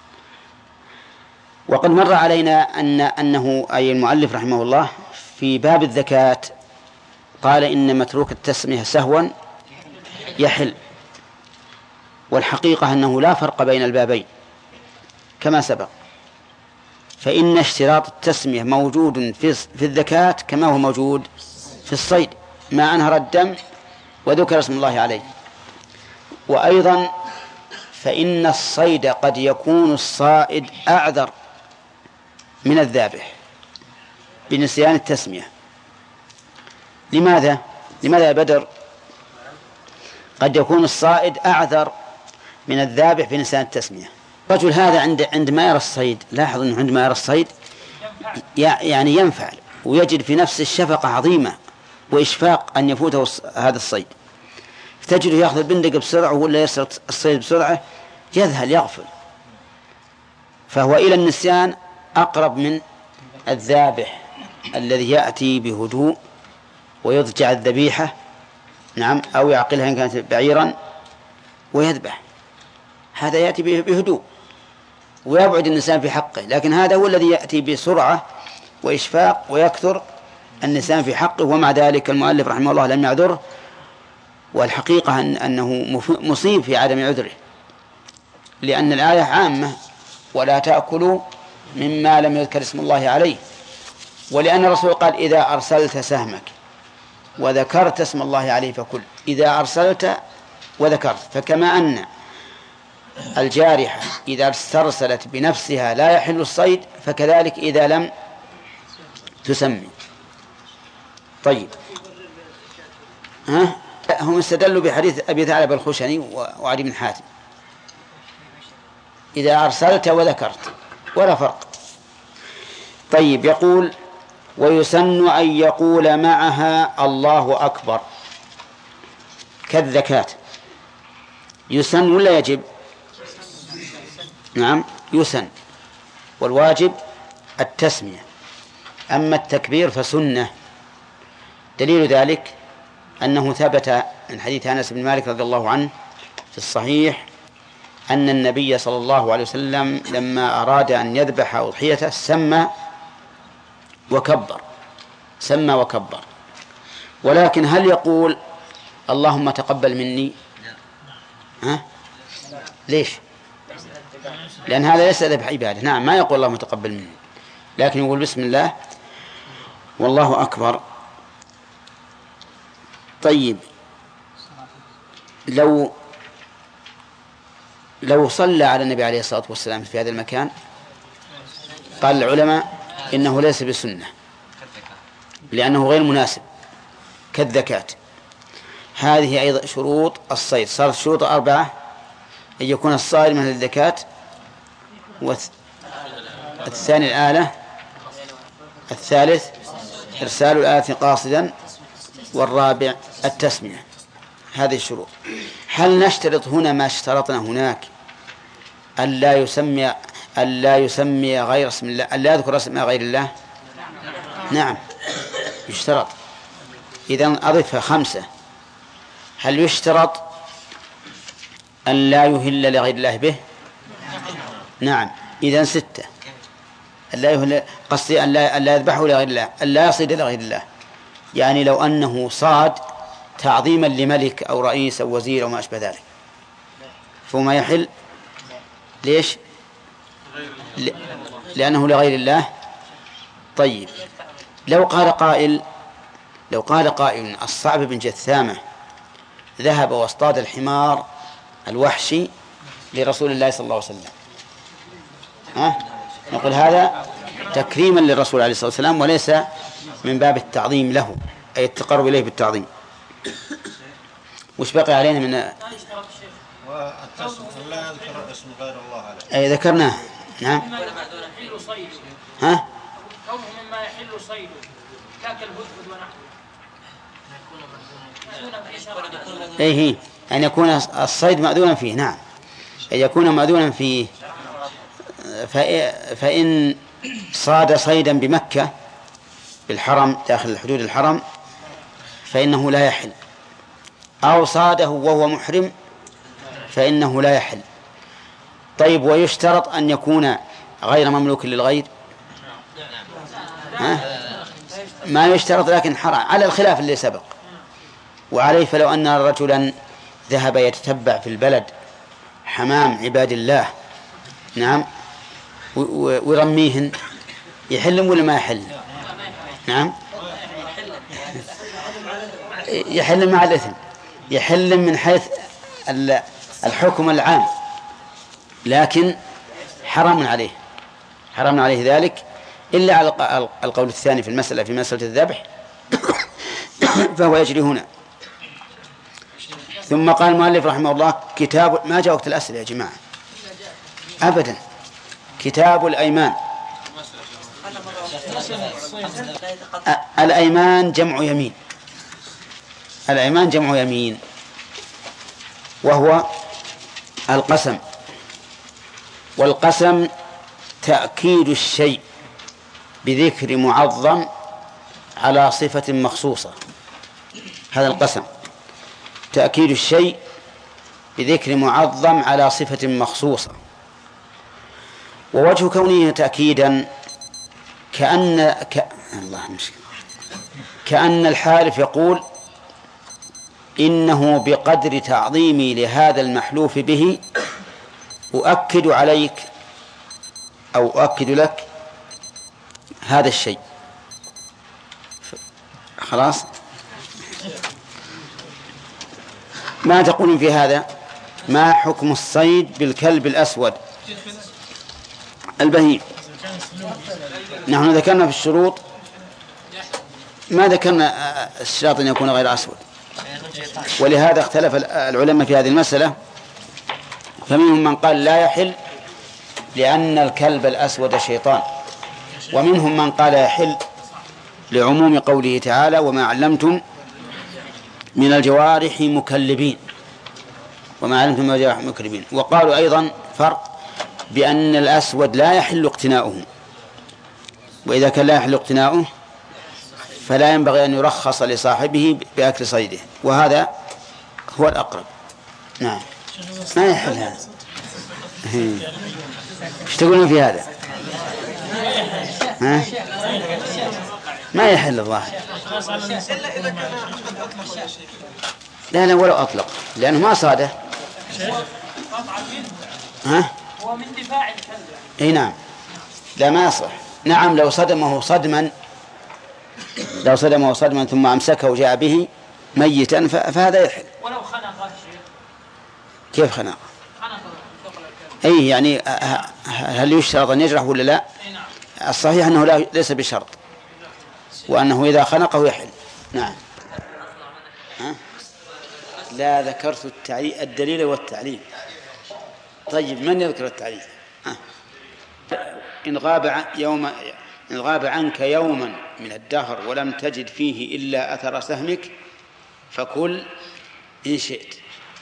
وقد مر علينا أنه أي المؤلف رحمه الله في باب الزكاة قال إن متروك التسمية سهوا يحل، والحقيقة أنه لا فرق بين البابين كما سبق، فإن اشتراط التسمية موجود في الزكاة كما هو موجود في الصيد، ما أنهر الدم وذكر اسم الله عليه. وأيضا فإن الصيد قد يكون الصائد أعذر من الذابح بنسيان التسمية. لماذا يا بدر قد يكون الصائد أعذر من الذابح بنسيان التسمية؟ الرجل هذا عندما يرى الصيد، لاحظ أنه عندما يرى الصيد يعني ينفعل ويجد في نفس الشفقة عظيمة وإشفاق أن يفوته هذا الصيد، فتجده يأخذ البندق بسرعة ولا يرسل الصيد بسرعة، يذهل يغفل، فهو إلى النسيان أقرب من الذابح الذي يأتي بهدوء ويضجع الذبيحة، نعم، أو يعقلها إن كانت بعيرا ويذبح. هذا يأتي بهدوء ويبعد النسيان في حقه، لكن هذا هو الذي يأتي بسرعة وإشفاق ويكثر النسيان في حقه، ومع ذلك المؤلف رحمه الله لم يعذره، والحقيقة أنه مصيب في عدم عذره، لأن الآية عامة ولا تأكلوا مما لم يذكر اسم الله عليه، ولأن الرسول قال إذا أرسلت سهمك وذكرت اسم الله عليه فكل. إذا أرسلت وذكرت، فكما أن الجارحة إذا استرسلت بنفسها لا يحل الصيد، فكذلك إذا لم تسمي. طيب، هم استدلوا بحديث أبي ثعلب الخشني وعلي بن حاتم إذا أرسلت وذكرت، ولا فرق. طيب، يقول ويسن أن يقول معها الله أكبر كالذكاة. يسن ولا يجب؟ نعم يسن، والواجب التسمية، أما التكبير فسنة. دليل ذلك أنه ثبت من حديث أنس بن مالك رضي الله عنه في الصحيح أن النبي صلى الله عليه وسلم لما أراد أن يذبح أضحيته سمى وكبر. ولكن هل يقول اللهم تقبل مني؟ ليش؟ لأن هذا ليس ذبح عبادة. نعم، ما يقول اللهم تقبل مني، لكن يقول بسم الله والله أكبر. طيب، لو صلى على النبي عليه الصلاة والسلام في هذا المكان، قال العلماء إنه ليس بسنة لأنه غير مناسب كالذكاة. هذه أيضا شروط الصيد، صارت شروط 4: أن يكون الصائد من الذكاة، والثاني الآلة، الثالث إرسال الآلة قاصدا، والرابع التسمية. هذه الشروط. هل نشترط هنا ما اشترطنا هناك ألا يسمي غير اسم الله، ألا يذكر اسم غير الله؟ نعم يشترط. إذن أضف 5. هل يشترط أن لا يهل لغير الله به؟ نعم. إذن 6. ألا يهل، قصدي أن لا يذبحه لغير الله، أن لا يصيد لغير الله. يعني لو أنه صاد تعظيما لملك أو رئيس أو وزير أو ما أشبه ذلك فما يحل. ليش؟ لأنه لغير الله. طيب، لو قال قائل الصعب بن جثامة ذهب واصطاد الحمار الوحشي لرسول الله صلى الله عليه وسلم، نقول هذا تكريما للرسول عليه الصلاة والسلام وليس من باب التعظيم له، أي التقرب إليه بالتعظيم. وش بقي علينا من والتسمية لا يذكر اسم غير الله عليه؟ أي ذكرناه. نعم. ها؟ كونه مما يحل صيده كالهدهد ونحوه. أي أن يكون الصيد مأذونا فيه. نعم، أن يكون مأذونا فيه. فإن صاد صيدا بمكة بالحرم داخل حدود الحرم فإنه لا يحل، أو صاده وهو محرم فإنه لا يحل. طيب، ويشترط أن يكون غير مملوك للغير؟ ما يشترط، لكن حرام على الخلاف اللي سبق. وعليه فلو أن رجلا ذهب يتتبع في البلد حمام عباد الله، نعم، ويرميهن، يحل ولا ما يحل؟ نعم يحل مع الإثم، يحل من حيث الحكم العام، لكن حرام عليه ذلك إلا على القول الثاني في المسألة، في مسألة الذبح فهو يجري هنا. ثم قال المؤلف رحمه الله كتاب، ما جاء وقت الأسئلة يا جماعة أبدا. كتاب الأيمان. الأيمان جمع يمين، الأيمان جمع يمين، وهو القسم. والقسم تأكيد الشيء بذكر معظم على صفة مخصوصة. هذا القسم تأكيد الشيء بذكر معظم على صفة مخصوصة. ووجه كونه تأكيدا كأن الحالف يقول إنه بقدر تعظيمي لهذا المحلوف به أؤكد عليك أو أؤكد لك هذا الشيء، خلاص. ما تقولون في هذا؟ ما حكم الصيد بالكلب الأسود البهيم؟ نحن ذكرنا في الشروط، ما ذكرنا الشرط أن يكون غير أسود، ولهذا اختلف العلماء في هذه المسألة، فمنهم من قال لا يحل لأن الكلب الأسود شيطان، ومنهم من قال يحل لعموم قوله تعالى وما علمتم من الجوارح مكلبين، وما علمتم من الجوارح مكلبين. وقالوا أيضا فرق بأن الأسود لا يحل اقتناؤه، وإذا كان لا يحل اقتناؤه فلا ينبغي أن يرخص لصاحبه بأكل صيده، وهذا هو الأقرب. نعم، ما يحل هذا. ايش تقولون في هذا؟ ها؟ ما يحل الظاهر. لا ولو أطلق، لأنه ما صاده. ها؟ هو من دفاع الكلب. اي نعم، لا ما يصح. نعم، لو صدمه صدما ثم أمسكه وجاء به ميتا فهذا يحل. ولو خنق شيء. كيف خنق؟ أي يعني هل يشترط أن يجرح ولا لا؟ الصحيح أنه ليس بشرط، وأنه إذا خنقه يحل. نعم. لا ذكرت الدليل والتعليل. طيب، من يذكر التعليل؟ إن غاب عنك يوما من الدهر ولم تجد فيه إلا أثر سهمك فكل إن شئت.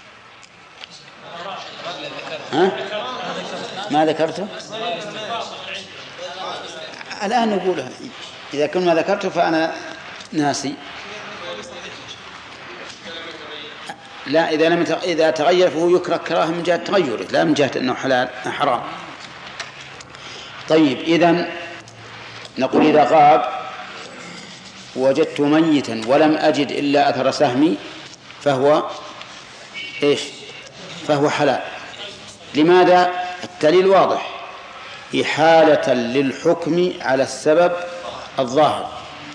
ما ذكرته؟ الآن نقوله. إذا كنت ما ذكرته فأنا ناسي. لا، إذا تغير فهو يكره كراهة من جهة تغيره، لا من جهة أنه حلال حرام. طيب، إذن نقول إذا غاب وجدت ميتا ولم أجد إلا أثر سهمي فهو إيش؟ فهو حلال. لماذا؟ الدليل واضح، إحالة للحكم على السبب الظاهر،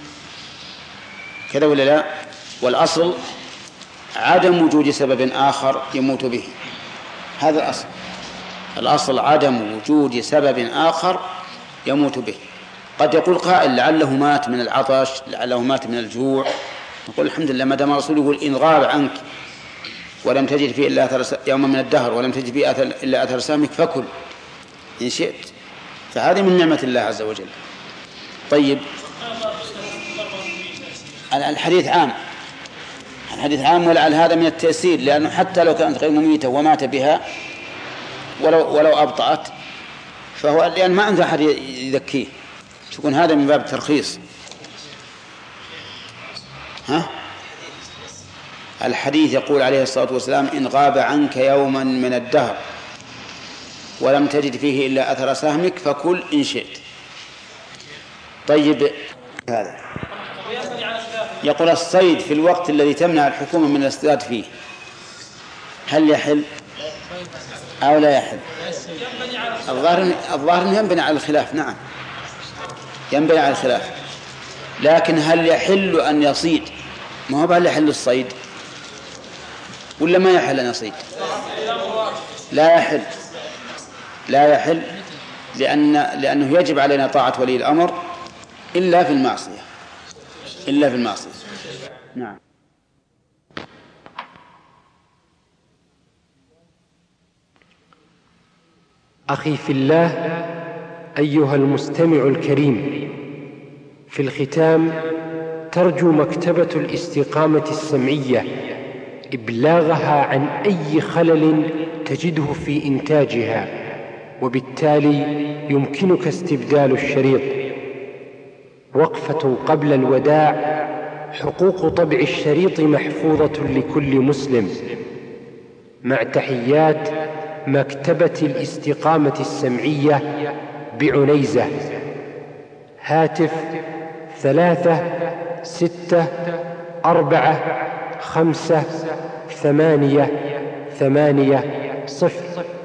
كذا ولا لا؟ والأصل عدم وجود سبب آخر يموت به، هذا الأصل عدم وجود سبب آخر يموت به. قد يقول قائل لعله مات من العطش، لعله مات من الجوع، نقول الحمد لله ما دام الرسول يقول إن غاب عنك ولم تجد فيه إلا أثر يوم من الدهر ولم تجد فيه إلا أثر سامك فكل إن شئت، فهذه من نعمة الله عز وجل. طيب، الحديث عام ولعل هذا من التيسير، لأنه حتى لو كانت غير مميتة ومات بها ولو أبطأت فهو لأن ما عنده أحد يذكيه، تكون هذا من باب الترخيص. الحديث يقول عليه الصلاة والسلام إن غاب عنك يوما من الدهر ولم تجد فيه إلا أثر سهمك فكل إن شئت. طيب، هذا يقول الصيد في الوقت الذي تمنع الحكومة من الاصطياد فيه هل يحل أو لا يحل؟ الظاهر أنه ينبني على الخلاف. نعم، ينبني على الخلاف، لكن هل يحل أن يصيد؟ ما هو هل يحل الصيد ولا ما يحل أن يصيد؟ لا يحل لأنه يجب علينا طاعة ولي الأمر إلا في المعصية. نعم. أخي في الله، أيها المستمع الكريم، في الختام ترجو مكتبة الاستقامة السمعية إبلاغها عن أي خلل تجده في إنتاجها، وبالتالي يمكنك استبدال الشريط. وقفة قبل الوداع. حقوق طبع الشريط محفوظة لكل مسلم. مع تحيات مكتبة الاستقامة السمعية بعنيزة. هاتف 3645588 0.